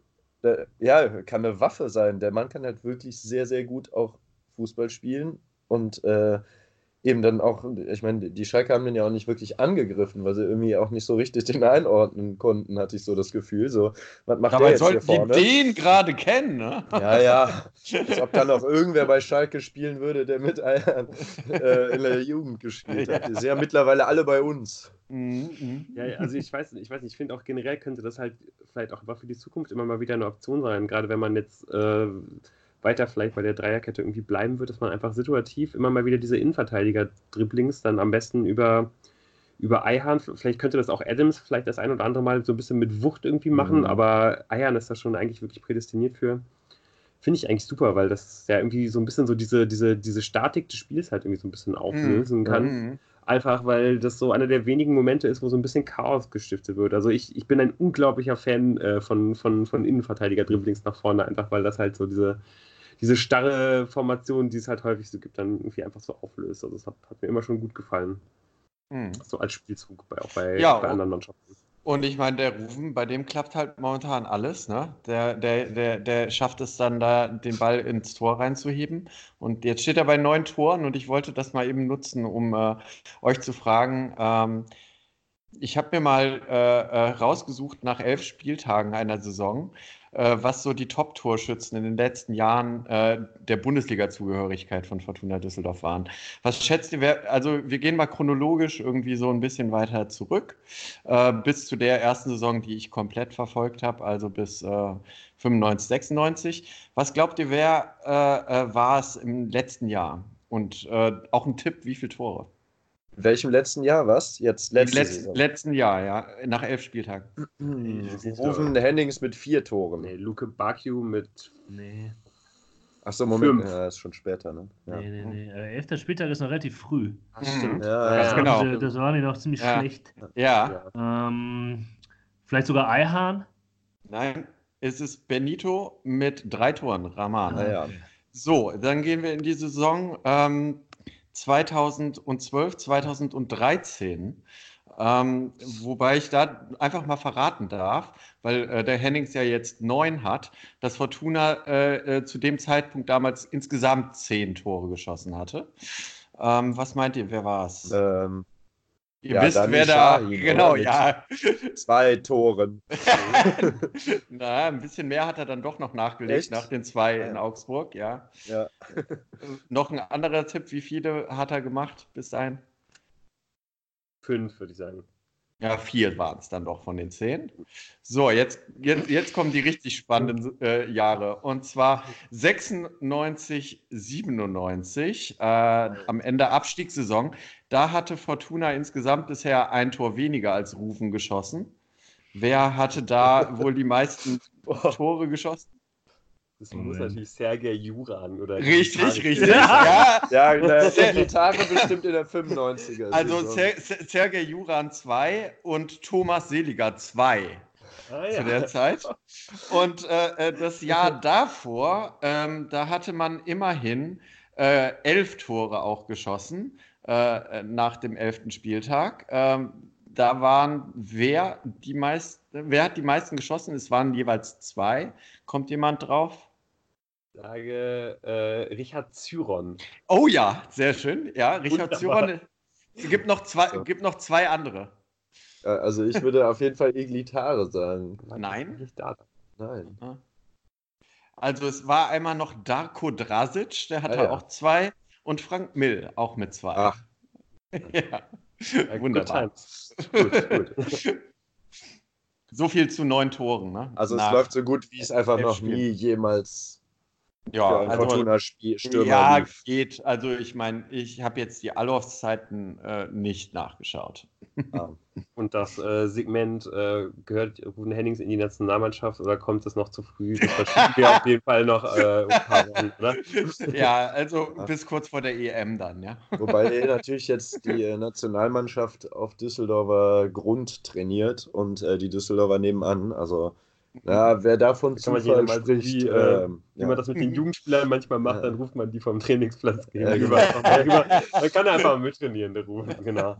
kann eine Waffe sein. Der Mann kann halt wirklich sehr, sehr gut auch Fußball spielen und eben dann auch, ich meine, die Schalke haben den ja auch nicht wirklich angegriffen, weil sie irgendwie auch nicht so richtig den einordnen konnten, hatte ich so das Gefühl. So, was macht der Dabei jetzt hier sollten die vorne? den gerade kennen, ne? Ja, als ob da noch irgendwer bei Schalke spielen würde, der mit Ayhan in der Jugend gespielt hat. Die sind ja mittlerweile alle bei uns. Mhm. Ja, also ich weiß nicht, ich finde auch generell könnte das halt vielleicht auch für die Zukunft immer mal wieder eine Option sein, gerade wenn man jetzt weiter vielleicht bei der Dreierkette irgendwie bleiben wird, dass man einfach situativ immer mal wieder diese Innenverteidiger-Dribblings dann am besten über Ayhan, vielleicht könnte das auch Adams vielleicht das ein oder andere Mal so ein bisschen mit Wucht irgendwie machen, aber Ayhan ist da schon eigentlich wirklich prädestiniert für. Finde ich eigentlich super, weil das ja irgendwie so ein bisschen so diese Statik des Spiels halt irgendwie so ein bisschen auflösen kann. Mhm. Einfach, weil das so einer der wenigen Momente ist, wo so ein bisschen Chaos gestiftet wird. Also ich bin ein unglaublicher Fan von Innenverteidiger-Dribblings nach vorne, einfach weil das halt so diese starre Formation, die es halt häufig so gibt, dann irgendwie einfach so auflöst. Also das hat mir immer schon gut gefallen. Mhm. So als Spielzug auch bei Ja, anderen Mannschaften. Und ich meine, der Rufen, bei dem klappt halt momentan alles, ne? Der schafft es dann da, den Ball ins Tor reinzuheben. Und jetzt steht er bei 9 Toren und ich wollte das mal eben nutzen, um euch zu fragen. Ich habe mir mal rausgesucht nach 11 Spieltagen einer Saison, was so die Top-Torschützen in den letzten Jahren der Bundesliga-Zugehörigkeit von Fortuna Düsseldorf waren. Was schätzt ihr, also wir gehen mal chronologisch irgendwie so ein bisschen weiter zurück, bis zu der ersten Saison, die ich komplett verfolgt habe, also bis 95, 96. Was glaubt ihr, wer war es im letzten Jahr? Und auch ein Tipp, wie viele Tore? In welchem letzten Jahr was? Jetzt letzte Saison. Letzten Jahr, ja, nach 11 Spieltagen. Rufen Hennings mit 4 Toren. Nee, Luke Bacchio mit. Nee, Achso, Moment, 5. Ja, ist schon später, ne? Ja. nee. 11. Spieltag ist noch relativ früh. Das stimmt. Ja, Ganz ja. genau. Das waren die noch ziemlich Ja. schlecht. Ja, Vielleicht sogar Ayhan. nein, es ist Benito mit 3 Toren, Rahman. Ja. Okay. So, dann gehen wir in die Saison 2012, 2013. Wobei ich da einfach mal verraten darf, weil der Hennings ja jetzt 9 hat, dass Fortuna zu dem Zeitpunkt damals insgesamt 10 Tore geschossen hatte. Was meint ihr, wer war es? Ihr ja, wisst, Dani wer da. Şahin, Genau, oder? Mit ja. 2 Toren. Na, ein bisschen mehr hat er dann doch noch nachgelegt, Echt? nach den 2 Ja. in Augsburg, ja. Ja. Noch ein anderer Tipp, wie viele hat er gemacht bis dahin? 5, würde ich sagen. Ja, 4 waren es dann doch von den 10. So, jetzt kommen die richtig spannenden Jahre. Und zwar 96, 97, am Ende Abstiegssaison. Da hatte Fortuna insgesamt bisher 1 Tor weniger als Rufen geschossen. Wer hatte da wohl die meisten Tore geschossen? Das muss Moment. natürlich Sergej Juran oder. Richtig. Ja. Ja. Ja, die Gitarre bestimmt in der 95er. Also Saison. Sergej Juran 2 und Thomas Seliger 2 zu der Zeit. Und das Jahr davor, da hatte man immerhin 11 Tore auch geschossen nach dem 11. Spieltag. Da waren wer hat die meisten geschossen? Es waren jeweils 2. Kommt jemand drauf? Ich sage Richard Zyron. Oh ja, sehr schön. Ja, Richard Wunderbar. Zyron. Es gibt noch 2 andere. Also ich würde auf jeden Fall Iglitare sagen. Nein. Nicht da. Nein. Also es war einmal noch Darko Drasic, der hatte ja. auch 2 und Frank Mill auch mit 2. Ach. Ja. Good Wunderbar. times. Gut. So viel zu 9 Toren, ne? Also es Nach- läuft so gut, wie es einfach 11 noch Spielen. nie jemals Ja, für einen also, Fortuna-Stürmer ja, lief. geht. Also ich meine, ich habe jetzt die Alofs-Zeiten nicht nachgeschaut. Ah. Und das Segment gehört Ruven Hennings in die Nationalmannschaft oder kommt es noch zu früh? Das verschieben wir auf jeden Fall noch ein paar Wochen, oder? Ja, also bis kurz vor der EM dann, ja. Wobei natürlich jetzt die Nationalmannschaft auf Düsseldorfer Grund trainiert und die Düsseldorfer nebenan. Also Ja, wer davon Da kann man jeder Zufall mal so spricht, wie man das mit den Jugendspielern manchmal macht, dann ruft man die vom Trainingsplatz Ja, gegenüber genau. einfach mal rüber. Man kann einfach mal mittrainieren, der rufen, genau.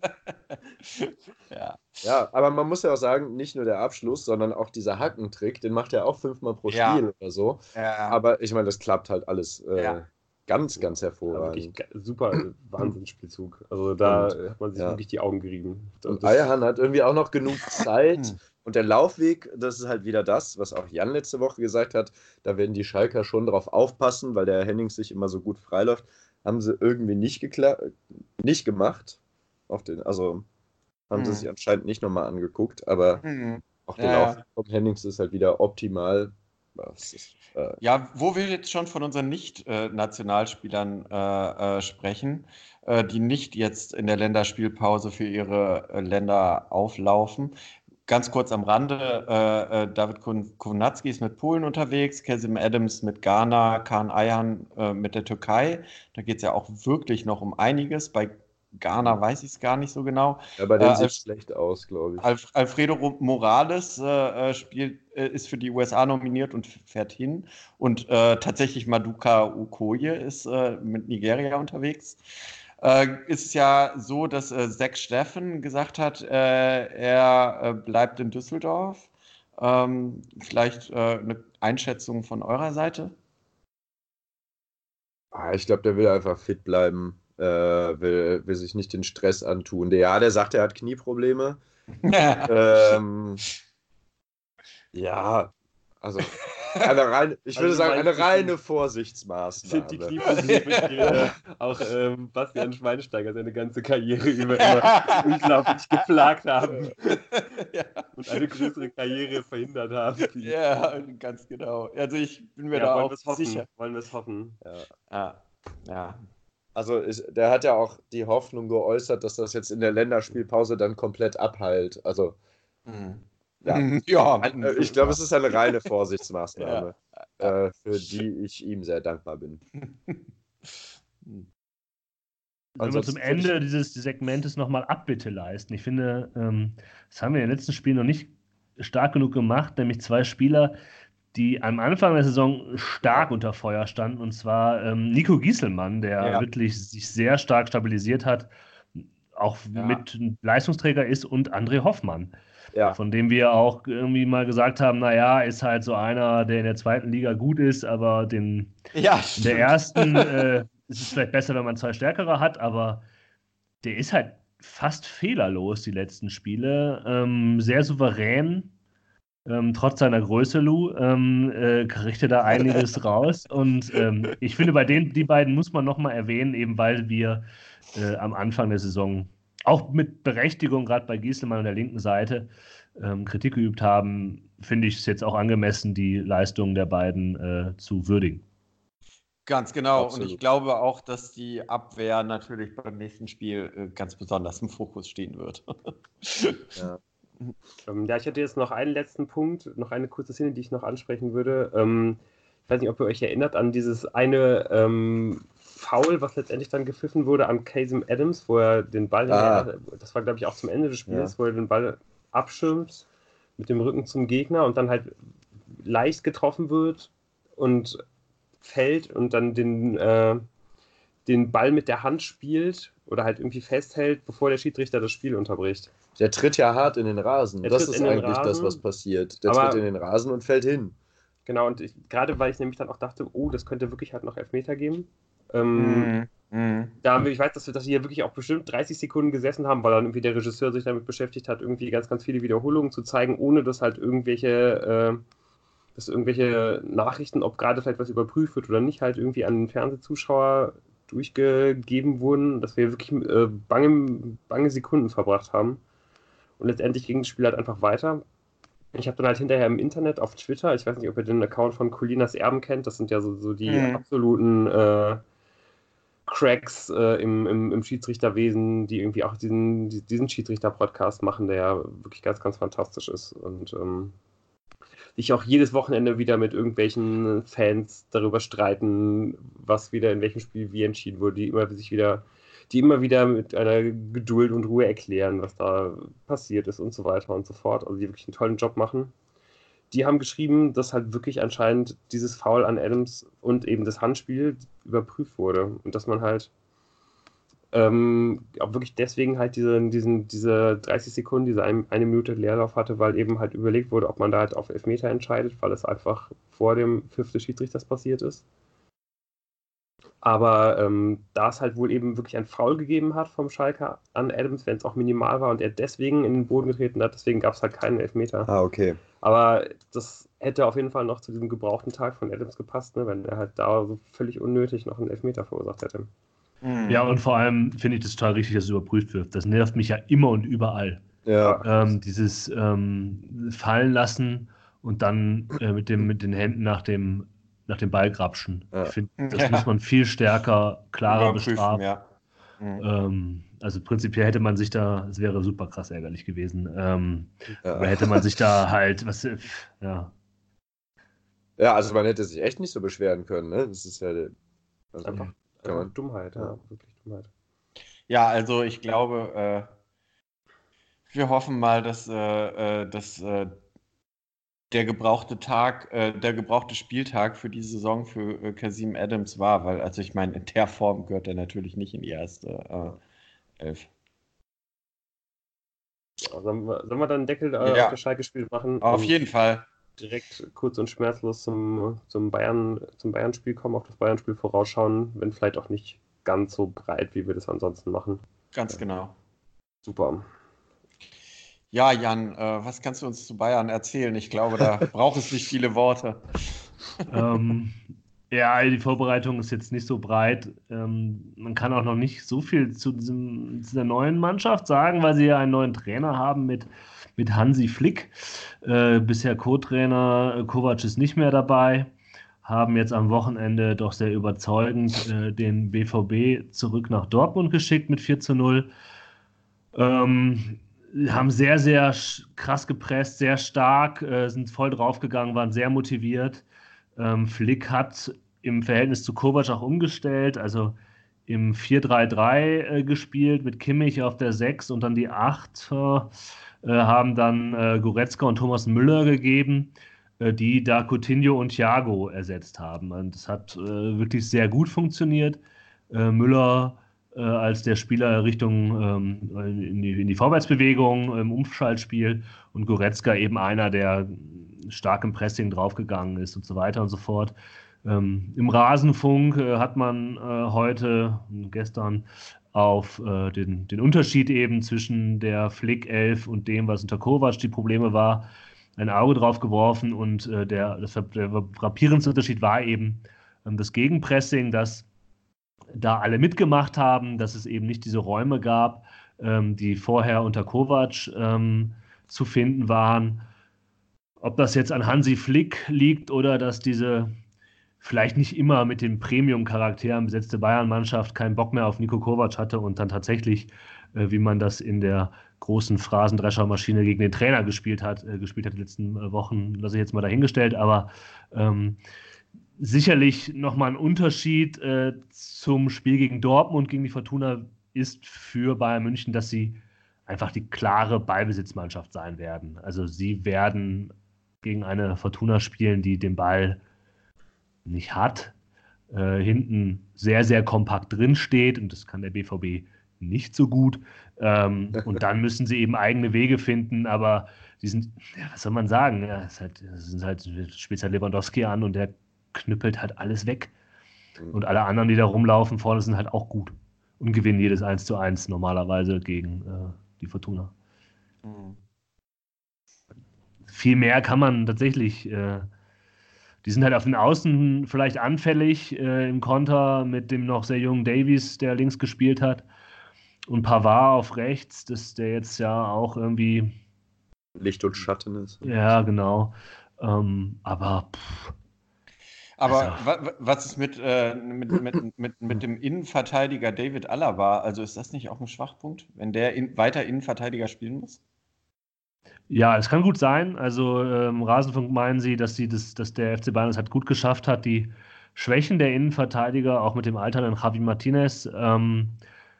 Ja. Ja, aber man muss ja auch sagen, nicht nur der Abschluss, sondern auch dieser Hackentrick, den macht er auch 5-mal pro Ja. Spiel oder so. Ja. Aber ich meine, das klappt halt alles Ja. ganz, ganz Ja, wirklich hervorragend. super Wahnsinnsspielzug. Also da Und, hat man sich ja. wirklich die Augen gerieben. Und Ayhan hat irgendwie auch noch genug Zeit. Und der Laufweg, das ist halt wieder das, was auch Jan letzte Woche gesagt hat. Da werden die Schalker schon drauf aufpassen, weil der Hennings sich immer so gut freiläuft. Haben sie irgendwie nicht gemacht. Also haben sie sich anscheinend nicht nochmal angeguckt. Aber auch der Laufweg vom Hennings ist halt wieder optimal. Ja, wo wir jetzt schon von unseren Nicht-Nationalspielern sprechen, die nicht jetzt in der Länderspielpause für ihre Länder auflaufen. Ganz kurz am Rande, David Kownacki ist mit Polen unterwegs, Kazim Adams mit Ghana, Kaan Ayhan mit der Türkei. Da geht es ja auch wirklich noch um einiges. Bei Ghana weiß ich es gar nicht so genau. Ja, bei denen sieht es schlecht aus, glaube ich. Alfredo Morales ist für die USA nominiert und fährt hin. Und tatsächlich Maduka Okoye ist mit Nigeria unterwegs. Ist es ja so, dass Zach Steffen gesagt hat, er bleibt in Düsseldorf. Vielleicht eine Einschätzung von eurer Seite? Ich glaube, der will einfach fit bleiben. Will sich nicht den Stress antun. Der sagt, er hat Knieprobleme. Ja, also ich würde sagen, eine reine Vorsichtsmaßnahme. Die Knieprobleme, auch Bastian Schweinsteiger seine ganze Karriere über immer unglaublich geplagt haben. Ja. Und eine größere Karriere verhindert haben. Ja, ganz genau. Also ich bin mir da auch sicher. Wollen wir es hoffen. Ja. Also der hat ja auch die Hoffnung geäußert, dass das jetzt in der Länderspielpause dann komplett abheilt. Also ja, ich glaube, es ist eine reine Vorsichtsmaßnahme, für die ich ihm sehr dankbar bin. Wenn wir zum Ende dieses Segmentes nochmal Abbitte leisten. Ich finde, das haben wir in den letzten Spielen noch nicht stark genug gemacht, nämlich 2 Spieler, die am Anfang der Saison stark unter Feuer standen, und zwar Nico Gieselmann, der wirklich sich sehr stark stabilisiert hat, auch mit Leistungsträger ist, und André Hoffmann, von dem wir auch irgendwie mal gesagt haben, naja, ist halt so einer, der in der 2. Liga gut ist, aber in der ersten ist es vielleicht besser, wenn man 2 Stärkere hat, aber der ist halt fast fehlerlos die letzten Spiele, sehr souverän. Trotz seiner Größe, Lou, richtet da einiges raus. Und ich finde, die beiden muss man nochmal erwähnen, eben weil wir am Anfang der Saison auch mit Berechtigung, gerade bei Gieselmann an der linken Seite, Kritik geübt haben. Finde ich es jetzt auch angemessen, die Leistung der beiden zu würdigen. Ganz genau. Absolut. Und ich glaube auch, dass die Abwehr natürlich beim nächsten Spiel ganz besonders im Fokus stehen wird. Ja, ich hatte jetzt noch einen letzten Punkt, noch eine kurze Szene, die ich noch ansprechen würde. Ich weiß nicht, ob ihr euch erinnert an dieses eine Foul, was letztendlich dann gepfiffen wurde an Kazim Adams, wo er den Ball, das war glaube ich auch zum Ende des Spiels, wo er den Ball abschirmt mit dem Rücken zum Gegner und dann halt leicht getroffen wird und fällt und dann den Ball mit der Hand spielt oder halt irgendwie festhält, bevor der Schiedsrichter das Spiel unterbricht. Der tritt ja hart in den Rasen. Das ist eigentlich das, was passiert. Der tritt in den Rasen und fällt hin. Genau, und gerade weil ich nämlich dann auch dachte, das könnte wirklich halt noch Elfmeter geben. Ich weiß, dass wir hier wirklich auch bestimmt 30 Sekunden gesessen haben, weil dann irgendwie der Regisseur sich damit beschäftigt hat, irgendwie ganz, ganz viele Wiederholungen zu zeigen, ohne dass halt irgendwelche Nachrichten, ob gerade vielleicht was überprüft wird oder nicht, halt irgendwie an den Fernsehzuschauer durchgegeben wurden, dass wir wirklich bange Sekunden verbracht haben. Und letztendlich ging das Spiel halt einfach weiter. Ich habe dann halt hinterher im Internet auf Twitter, ich weiß nicht, ob ihr den Account von Colinas Erben kennt, das sind ja so die absoluten Cracks im Schiedsrichterwesen, die irgendwie auch diesen Schiedsrichter-Podcast machen, der ja wirklich ganz, ganz fantastisch ist. Und sich auch jedes Wochenende wieder mit irgendwelchen Fans darüber streiten, was wieder in welchem Spiel wie entschieden wurde, die immer wieder mit einer Geduld und Ruhe erklären, was da passiert ist und so weiter und so fort. Also die wirklich einen tollen Job machen. die haben geschrieben, dass halt wirklich anscheinend dieses Foul an Adams und eben das Handspiel überprüft wurde und dass man halt auch wirklich deswegen halt diese 30 Sekunden, diese eine Minute Leerlauf hatte, weil eben halt überlegt wurde, ob man da halt auf Elfmeter entscheidet, weil es einfach vor dem Pfiff des Schiedsrichters passiert ist. Aber da es halt wohl eben wirklich ein Foul gegeben hat vom Schalker an Adams, wenn es auch minimal war und er deswegen in den Boden getreten hat, deswegen gab es halt keinen Elfmeter. Ah, okay. Aber das hätte auf jeden Fall noch zu diesem gebrauchten Tag von Adams gepasst, ne, wenn er halt da so völlig unnötig noch einen Elfmeter verursacht hätte. Ja, und vor allem finde ich das total richtig, dass es überprüft wird. Das nervt mich ja immer und überall. Ja. Dieses Fallen lassen und dann mit den Händen nach dem Ball grapschen. Ja. Ich finde, das muss man viel stärker, klarer bestrafen. Ja. Also prinzipiell hätte man sich da, es wäre super krass ärgerlich gewesen, Ja. aber hätte man sich da halt, ja. Ja, also man hätte sich echt nicht so beschweren können, ne? Das ist ja also Einfach Dummheit, ja, wirklich Dummheit. Ja, also ich glaube, wir hoffen mal, dass der gebrauchte Spieltag für die Saison für Kasim Adams war, weil, also ich meine, in der Form gehört er natürlich nicht in die erste 11. Ja, sollen wir dann einen Deckel Ja. auf das Schalke-Spiel machen? Auf und jeden Fall. direkt kurz und schmerzlos zum Bayern-Spiel kommen, auf das Bayern-Spiel vorausschauen, wenn vielleicht auch nicht ganz so breit, wie wir das ansonsten machen. Ganz genau. Super. Ja, Jan, was kannst du uns zu Bayern erzählen? Ich glaube, da braucht es nicht viele Worte. Ja, die Vorbereitung ist jetzt nicht so breit. Man kann auch noch nicht so viel zu dieser neuen Mannschaft sagen, weil sie ja einen neuen Trainer haben mit Hansi Flick. Bisher Co-Trainer Kovac ist nicht mehr dabei. Haben jetzt am Wochenende doch sehr überzeugend den BVB zurück nach Dortmund geschickt mit 4:0. Haben sehr, sehr krass gepresst, sehr stark, sind voll draufgegangen, waren sehr motiviert. Flick hat im Verhältnis zu Kovac auch umgestellt, also im 4-3-3 gespielt mit Kimmich auf der 6 und dann die 8 haben dann Goretzka und Thomas Müller gegeben, die da Coutinho und Thiago ersetzt haben. Und das hat wirklich sehr gut funktioniert. Müller als der Spieler Richtung in die Vorwärtsbewegung im Umschaltspiel und Goretzka eben einer, der stark im Pressing draufgegangen ist und so weiter und so fort. Im Rasenfunk hat man heute und gestern auf den Unterschied eben zwischen der Flick-11 und dem, was unter Kovac die Probleme war, ein Auge drauf geworfen und der frappierendste Unterschied war eben das Gegenpressing, das da alle mitgemacht haben, dass es eben nicht diese Räume gab, die vorher unter Kovac zu finden waren. Ob das jetzt an Hansi Flick liegt oder dass diese vielleicht nicht immer mit den Premium-Charakteren besetzte Bayern-Mannschaft keinen Bock mehr auf Niko Kovac hatte und dann tatsächlich, wie man das in der großen Phrasendreschermaschine gegen den Trainer gespielt hat die letzten Wochen, lasse ich jetzt mal dahingestellt, aber sicherlich nochmal ein Unterschied zum Spiel gegen Dortmund, gegen die Fortuna, ist für Bayern München, dass sie einfach die klare Ballbesitzmannschaft sein werden. Also sie werden gegen eine Fortuna spielen, die den Ball nicht hat, hinten sehr, sehr kompakt drin steht und das kann der BVB nicht so gut. Und dann müssen sie eben eigene Wege finden, aber die sind, ja, was soll man sagen, ja, spielt halt Lewandowski an und der knüppelt halt alles weg. Und alle anderen, die da rumlaufen vorne, sind halt auch gut und gewinnen jedes 1:1 normalerweise gegen die Fortuna. Viel mehr kann man tatsächlich, die sind halt auf den Außen vielleicht anfällig im Konter mit dem noch sehr jungen Davies, der links gespielt hat, und Pavard auf rechts, der jetzt ja auch irgendwie Licht und Schatten ist. Ja, genau. Aber was ist mit dem Innenverteidiger David Alaba? Also ist das nicht auch ein Schwachpunkt, wenn der weiter Innenverteidiger spielen muss? Ja, es kann gut sein. Also im Rasenfunk meinen sie, dass der FC Bayern es halt gut geschafft hat, die Schwächen der Innenverteidiger, auch mit dem alternden Javi Martinez,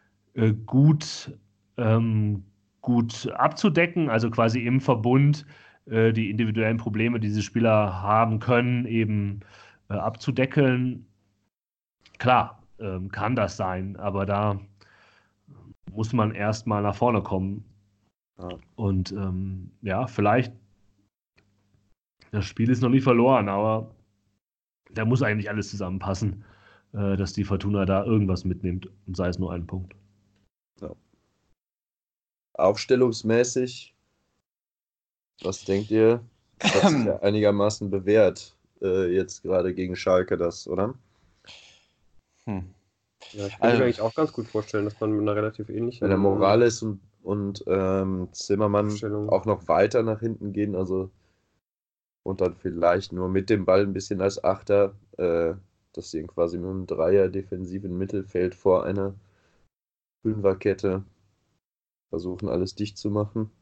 gut abzudecken. Also quasi im Verbund die individuellen Probleme, die diese Spieler haben können, eben abzudeckeln. Klar, kann das sein, aber da muss man erst mal nach vorne kommen. Ja. Und vielleicht, das Spiel ist noch nie verloren, aber da muss eigentlich alles zusammenpassen, dass die Fortuna da irgendwas mitnimmt, und sei es nur einen Punkt. Ja. Aufstellungsmäßig, was denkt ihr? Hat sich ja einigermaßen bewährt, jetzt gerade gegen Schalke das, oder? Ja, ich kann mir eigentlich auch ganz gut vorstellen, dass man mit einer relativ ähnlichen... Wenn der Morales und Zimmermann Aufstellung. auch noch weiter nach hinten gehen, also und dann vielleicht nur mit dem Ball ein bisschen als Achter, dass sie quasi nur ein Dreier defensiven Mittelfeld vor einer Fünferkette versuchen, alles dicht zu machen.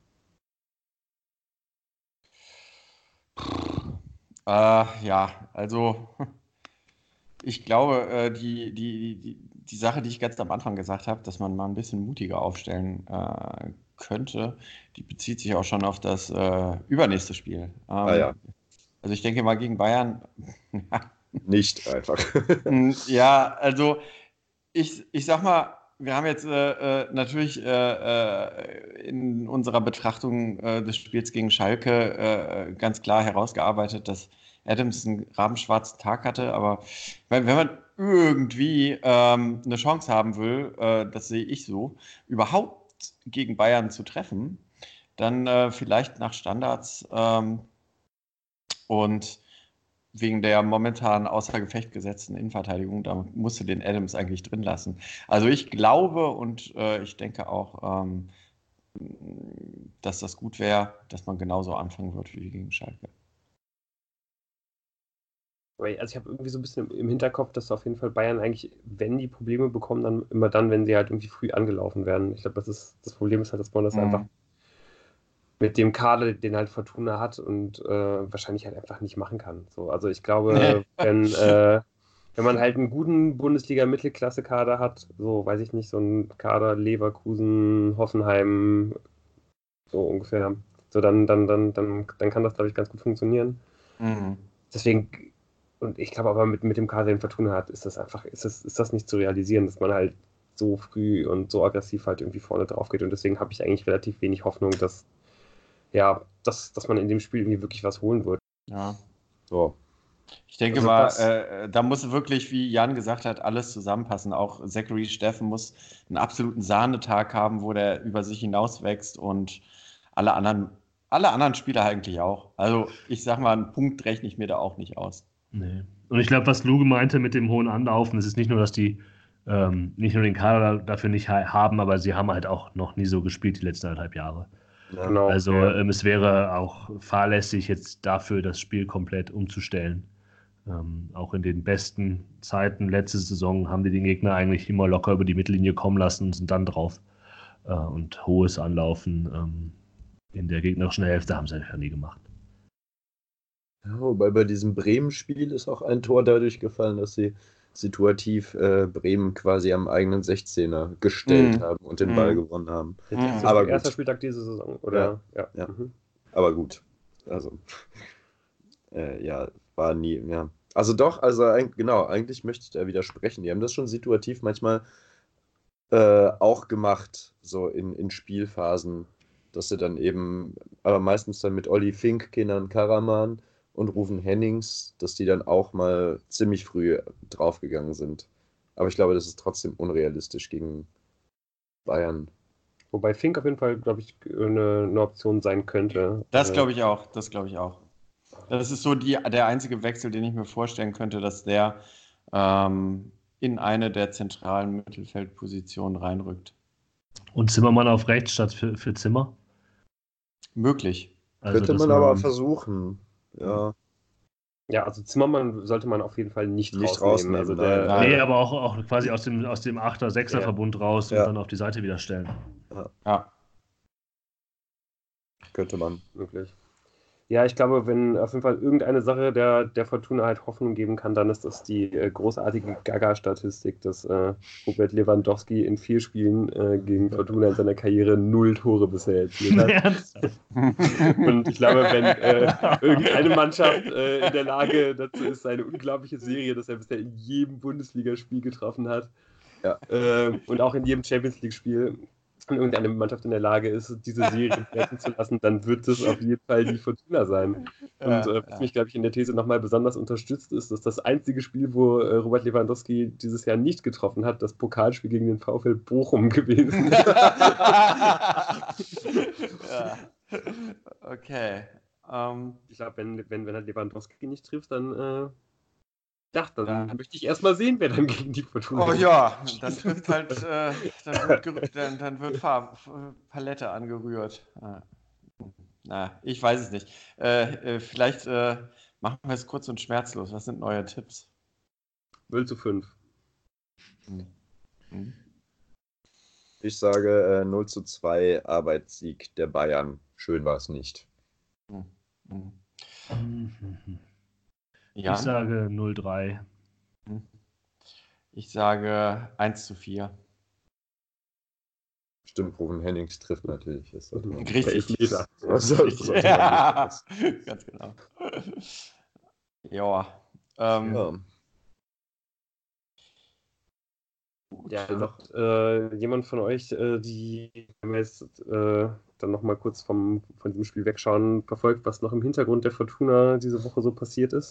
Also ich glaube, die Sache, die ich ganz am Anfang gesagt habe, dass man mal ein bisschen mutiger aufstellen könnte, die bezieht sich auch schon auf das übernächste Spiel. Ja. Also ich denke mal gegen Bayern. Nicht einfach. Ja, also ich sag mal, wir haben jetzt natürlich in unserer Betrachtung des Spiels gegen Schalke ganz klar herausgearbeitet, dass Adams einen rabenschwarzen Tag hatte, aber wenn man irgendwie eine Chance haben will, das sehe ich so, überhaupt gegen Bayern zu treffen, dann vielleicht nach Standards und wegen der momentan außer Gefecht gesetzten Innenverteidigung, da musst du den Adams eigentlich drin lassen. Also ich glaube und ich denke auch, dass das gut wäre, dass man genauso anfangen wird wie gegen Schalke. Also ich habe irgendwie so ein bisschen im Hinterkopf, dass auf jeden Fall Bayern eigentlich, wenn die Probleme bekommen, dann immer dann, wenn sie halt irgendwie früh angelaufen werden. Ich glaube, das Problem ist halt, dass man das einfach mit dem Kader, den halt Fortuna hat und wahrscheinlich halt einfach nicht machen kann. So, also ich glaube, wenn man halt einen guten Bundesliga-Mittelklasse-Kader hat, so weiß ich nicht, so ein Kader Leverkusen, Hoffenheim, so ungefähr, so dann kann das, glaube ich, ganz gut funktionieren. Deswegen, und ich glaube aber mit dem Kader, den Fortuna hat, ist das nicht zu realisieren, dass man halt so früh und so aggressiv halt irgendwie vorne drauf geht. Und deswegen habe ich eigentlich relativ wenig Hoffnung, dass man in dem Spiel irgendwie wirklich was holen wird. Ja. So. Ich denke mal, da muss wirklich, wie Jan gesagt hat, alles zusammenpassen. Auch Zachary Steffen muss einen absoluten Sahnetag haben, wo der über sich hinauswächst und alle anderen Spieler eigentlich auch. Also ich sag mal, einen Punkt rechne ich mir da auch nicht aus. Nee. Und ich glaube, was Luge meinte mit dem hohen Anlaufen, es ist nicht nur, dass die nicht nur den Kader dafür nicht haben, aber sie haben halt auch noch nie so gespielt die letzten 1,5 Jahre. Ja. Genau, Also ja. es wäre auch fahrlässig, jetzt dafür das Spiel komplett umzustellen. Auch in den besten Zeiten letzte Saison haben die den Gegner eigentlich immer locker über die Mittellinie kommen lassen und sind dann drauf. Und hohes Anlaufen in der gegnerischen Hälfte haben sie einfach nie gemacht. Ja, wobei bei diesem Bremen-Spiel ist auch ein Tor dadurch gefallen, dass sie situativ Bremen quasi am eigenen 16er gestellt haben und den Ball gewonnen haben. Aber erster Spieltag diese Saison, oder? Ja. Aber gut. Also, war nie, ja. Also doch, genau, eigentlich möchte ich da widersprechen. Die haben das schon situativ manchmal auch gemacht, so in Spielphasen, dass sie dann eben, aber meistens dann mit Olli Fink, Kenan Karaman und Ruven Hennings, dass die dann auch mal ziemlich früh draufgegangen sind. Aber ich glaube, das ist trotzdem unrealistisch gegen Bayern. Wobei Fink auf jeden Fall, glaube ich, eine Option sein könnte. Das glaube ich auch. Das ist so der einzige Wechsel, den ich mir vorstellen könnte, dass der in eine der zentralen Mittelfeldpositionen reinrückt. Und Zimmermann auf rechts statt für Zimmer? Möglich. Also, Könnte man aber versuchen. Ja. Ja, also Zimmermann sollte man auf jeden Fall nicht rausnehmen. Also nein. Nee, aber auch quasi aus dem 8er, 6er Verbund raus und dann auf die Seite wieder stellen. Ja. Könnte man. Möglich. Ja, ich glaube, wenn auf jeden Fall irgendeine Sache der Fortuna halt Hoffnung geben kann, dann ist das die großartige Gaga-Statistik, dass Robert Lewandowski in 4 Spielen gegen Fortuna in seiner Karriere 0 Tore bisher erzielt hat. Ernsthaft? Und ich glaube, wenn irgendeine Mannschaft in der Lage dazu ist, eine unglaubliche Serie, dass er bisher in jedem Bundesligaspiel getroffen hat, Ja. und auch in jedem Champions League-Spiel, wenn irgendeine Mannschaft in der Lage ist, diese Serie brechen zu lassen, dann wird es auf jeden Fall die Fortuna sein. Und was mich, glaube ich, in der These nochmal besonders unterstützt, ist, dass das einzige Spiel, wo Robert Lewandowski dieses Jahr nicht getroffen hat, das Pokalspiel gegen den VfL Bochum gewesen ist. Ja. Okay. Ich glaube, wenn halt Lewandowski nicht trifft, dann dann Ja. möchte ich erstmal sehen, wer dann gegen die Fortuna Oh geht. ja, dann trifft halt, dann wird Palette angerührt. Na, ich weiß es nicht. Vielleicht machen wir es kurz und schmerzlos. Was sind neue Tipps? 0:5. Hm. Ich sage 0:2 Arbeitssieg der Bayern. Schön war es nicht. Hm. Ich Jan? sage 0:3. Ich sage 1:4. Stimmt, Rufen Hennings trifft natürlich. Das sollte man- Richtig. Elfmeter. Das sollte man Ja, nicht- ganz genau. Ja. Ja. Ja, noch jemand von euch, die, wenn wir jetzt dann nochmal kurz von diesem Spiel wegschauen, verfolgt, was noch im Hintergrund der Fortuna diese Woche so passiert ist?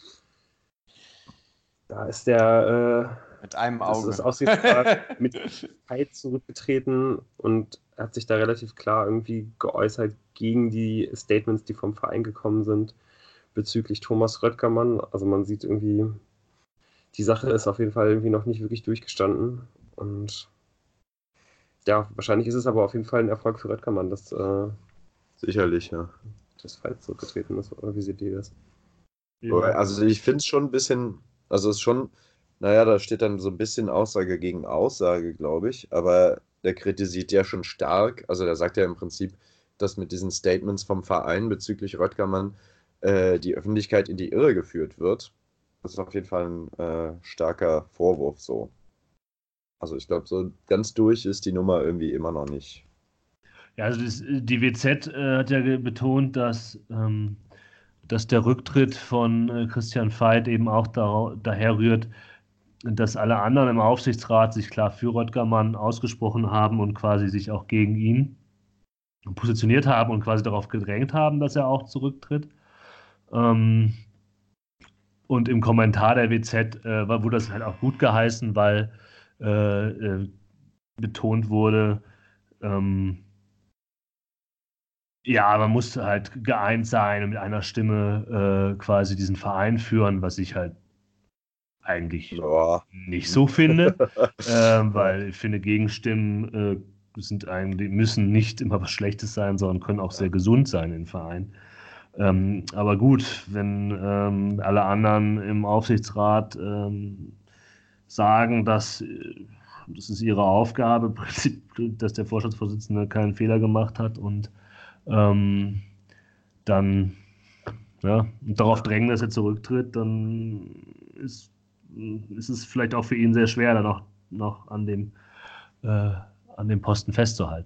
Da ist der Mit einem das Auge. ist Aussichtsrat mit Zeit zurückgetreten und hat sich da relativ klar irgendwie geäußert gegen die Statements, die vom Verein gekommen sind bezüglich Thomas Röttgermann. Also man sieht irgendwie, die Sache ist auf jeden Fall irgendwie noch nicht wirklich durchgestanden. Und ja, wahrscheinlich ist es aber auf jeden Fall ein Erfolg für Röttgermann, dass Sicherlich, ja. das Fall zurückgetreten ist. Oder wie seht ihr das? Also ich finde es schon ein bisschen, also es ist schon, naja, da steht dann so ein bisschen Aussage gegen Aussage, glaube ich, aber der kritisiert ja schon stark, also der sagt ja im Prinzip, dass mit diesen Statements vom Verein bezüglich Röttgermann die Öffentlichkeit in die Irre geführt wird. Das ist auf jeden Fall ein starker Vorwurf so. Also ich glaube, so ganz durch ist die Nummer irgendwie immer noch nicht. Ja, also die WZ hat ja betont, dass der Rücktritt von Christian Veit eben auch daher rührt, dass alle anderen im Aufsichtsrat sich klar für Röttgermann ausgesprochen haben und quasi sich auch gegen ihn positioniert haben und quasi darauf gedrängt haben, dass er auch zurücktritt. Und im Kommentar der WZ wurde das halt auch gut geheißen, weil betont wurde, ja, man muss halt geeint sein und mit einer Stimme quasi diesen Verein führen, was ich halt eigentlich Ja. nicht so finde, weil ich finde, Gegenstimmen müssen nicht immer was Schlechtes sein, sondern können auch sehr gesund sein im Verein. Aber gut, wenn alle anderen im Aufsichtsrat sagen, dass das ist ihre Aufgabe, im Prinzip, dass der Vorstandsvorsitzende keinen Fehler gemacht hat und dann ja, und darauf drängen, dass er zurücktritt, dann ist es vielleicht auch für ihn sehr schwer, dann noch an dem Posten festzuhalten.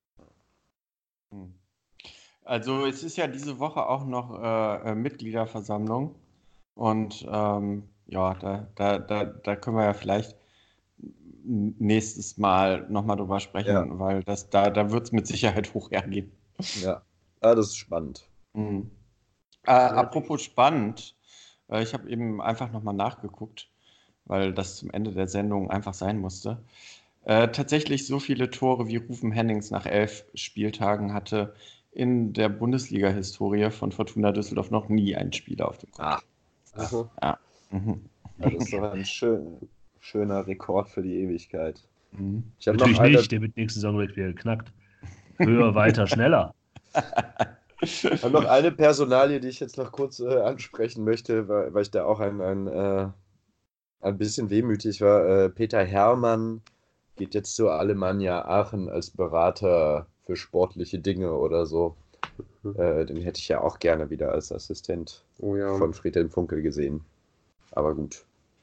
Also es ist ja diese Woche auch noch Mitgliederversammlung und ja, da können wir ja vielleicht nächstes Mal nochmal drüber sprechen, Ja. weil da wird es mit Sicherheit hoch hergehen. Ja, das ist spannend. Apropos spannend, ich habe eben einfach nochmal nachgeguckt, weil das zum Ende der Sendung einfach sein musste. Tatsächlich so viele Tore wie Rufen Hennings nach 11 Spieltagen hatte in der Bundesliga-Historie von Fortuna Düsseldorf noch nie ein Spieler auf dem Konto. Ja. Mhm. Das ist doch ein schöner Rekord für die Ewigkeit. Mhm. Ich habe Natürlich noch nicht, der wird nächste Saison wieder geknackt. Höher, weiter, schneller. habe noch eine Personalie, die ich jetzt noch kurz ansprechen möchte, weil ich da auch ein bisschen wehmütig war. Peter Herrmann geht jetzt zur Alemannia Aachen als Berater für sportliche Dinge oder so. Den hätte ich ja auch gerne wieder als Assistent von Friedhelm Funkel gesehen. Aber gut.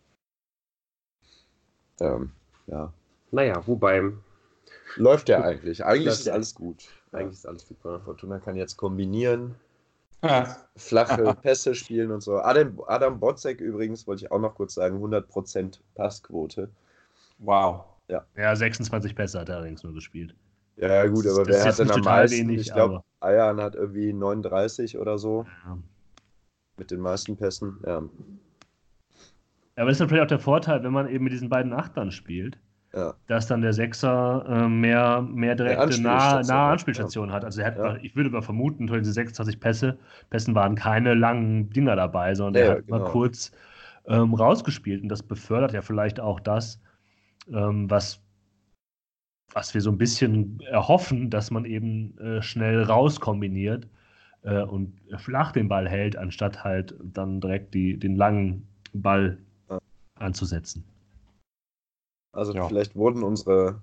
Ja. Naja, wobei. Läuft ja eigentlich. Eigentlich ist alles gut. Eigentlich ist alles super. Fortuna kann jetzt kombinieren, flache Pässe spielen und so. Adam Botzek übrigens, wollte ich auch noch kurz sagen, 100% Passquote. Wow. Ja, 26 Pässe hat er allerdings nur gespielt. Ja, gut, aber Das wer hat denn am meisten? wenig, Ich glaube, Ayan hat irgendwie 39 oder so. Ja. Mit den meisten Pässen, ja. Aber das ist natürlich auch der Vorteil, wenn man eben mit diesen beiden Achtern spielt, dass dann der Sechser mehr direkte nahe Anspielstation hat. Also ich würde mal vermuten, durch diese 26 Pässen waren keine langen Dinger dabei, sondern er hat mal kurz rausgespielt. Und das befördert ja vielleicht auch das, was wir so ein bisschen erhoffen, dass man eben schnell rauskombiniert und flach den Ball hält, anstatt halt dann direkt den langen Ball anzusetzen. Also vielleicht wurden unsere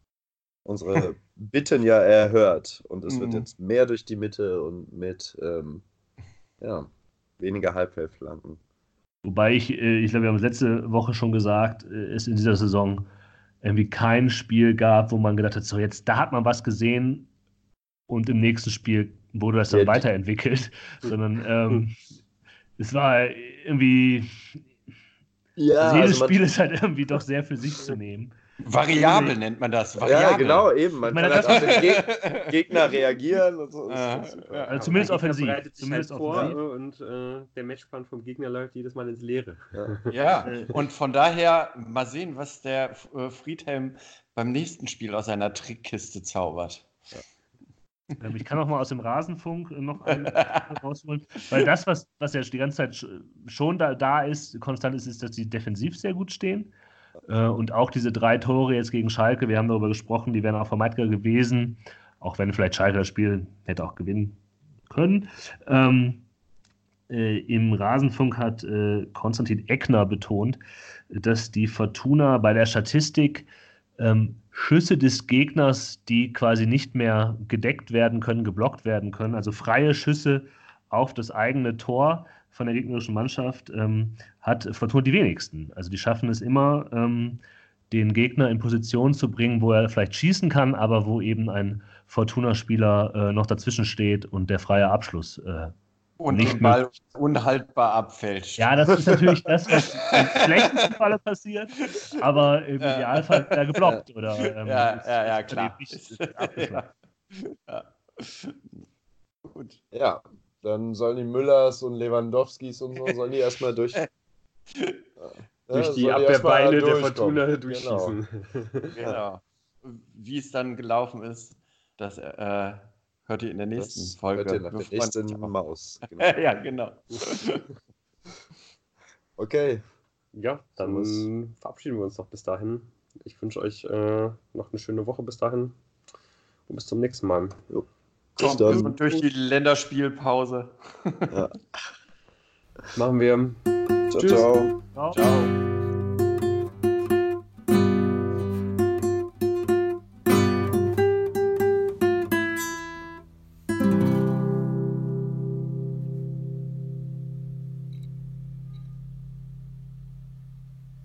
Bitten ja erhört und es wird jetzt mehr durch die Mitte und mit weniger Halbfeldflanken. Wobei ich glaube, wir haben es letzte Woche schon gesagt, es in dieser Saison irgendwie kein Spiel gab, wo man gedacht hat, so jetzt, da hat man was gesehen und im nächsten Spiel wurde das dann weiterentwickelt, sondern es war irgendwie jedes Spiel ist halt irgendwie doch sehr für sich zu nehmen. Variabel nennt man das. Variabel. Ja, genau, eben. Man kann halt auf den Gegner reagieren und so. Also zumindest offensiv. Zumindest offensiv. Und der Matchplan vom Gegner läuft jedes Mal ins Leere. Ja, und von daher mal sehen, was der Friedhelm beim nächsten Spiel aus seiner Trickkiste zaubert. Ich kann auch mal aus dem Rasenfunk noch einen rausholen, weil das, was ja die ganze Zeit schon da ist, konstant ist, dass die defensiv sehr gut stehen. Und auch diese 3 Tore jetzt gegen Schalke, wir haben darüber gesprochen, die wären auch vermeidbar gewesen, auch wenn vielleicht Schalke das Spiel hätte auch gewinnen können. Im Rasenfunk hat Konstantin Eckner betont, dass die Fortuna bei der Statistik Schüsse des Gegners, die quasi nicht mehr gedeckt werden können, geblockt werden können, also freie Schüsse auf das eigene Tor von der gegnerischen Mannschaft, hat Fortuna die wenigsten. Also die schaffen es immer, den Gegner in Position zu bringen, wo er vielleicht schießen kann, aber wo eben ein Fortuna-Spieler noch dazwischen steht und der freie Abschluss und den Ball unhaltbar abfälscht. Ja, das ist natürlich das, was im schlechtesten Falle passiert, aber im Idealfall wird er geblockt. Oder, klar. Gut. Ja, dann sollen die Müllers und Lewandowskis und so, sollen die erstmal durch die Abwehrbeine der Fortuna durchschießen. Genau. Wie es dann gelaufen ist, das hört ihr in der nächsten Folge. Hört ihr nach der nächsten Maus. Genau. Ja, genau. Okay. Ja, dann verabschieden wir uns noch bis dahin. Ich wünsche euch noch eine schöne Woche bis dahin und bis zum nächsten Mal. Jo. Kommt und durch die Länderspielpause. Machen wir. Ciao, ciao. Ciao.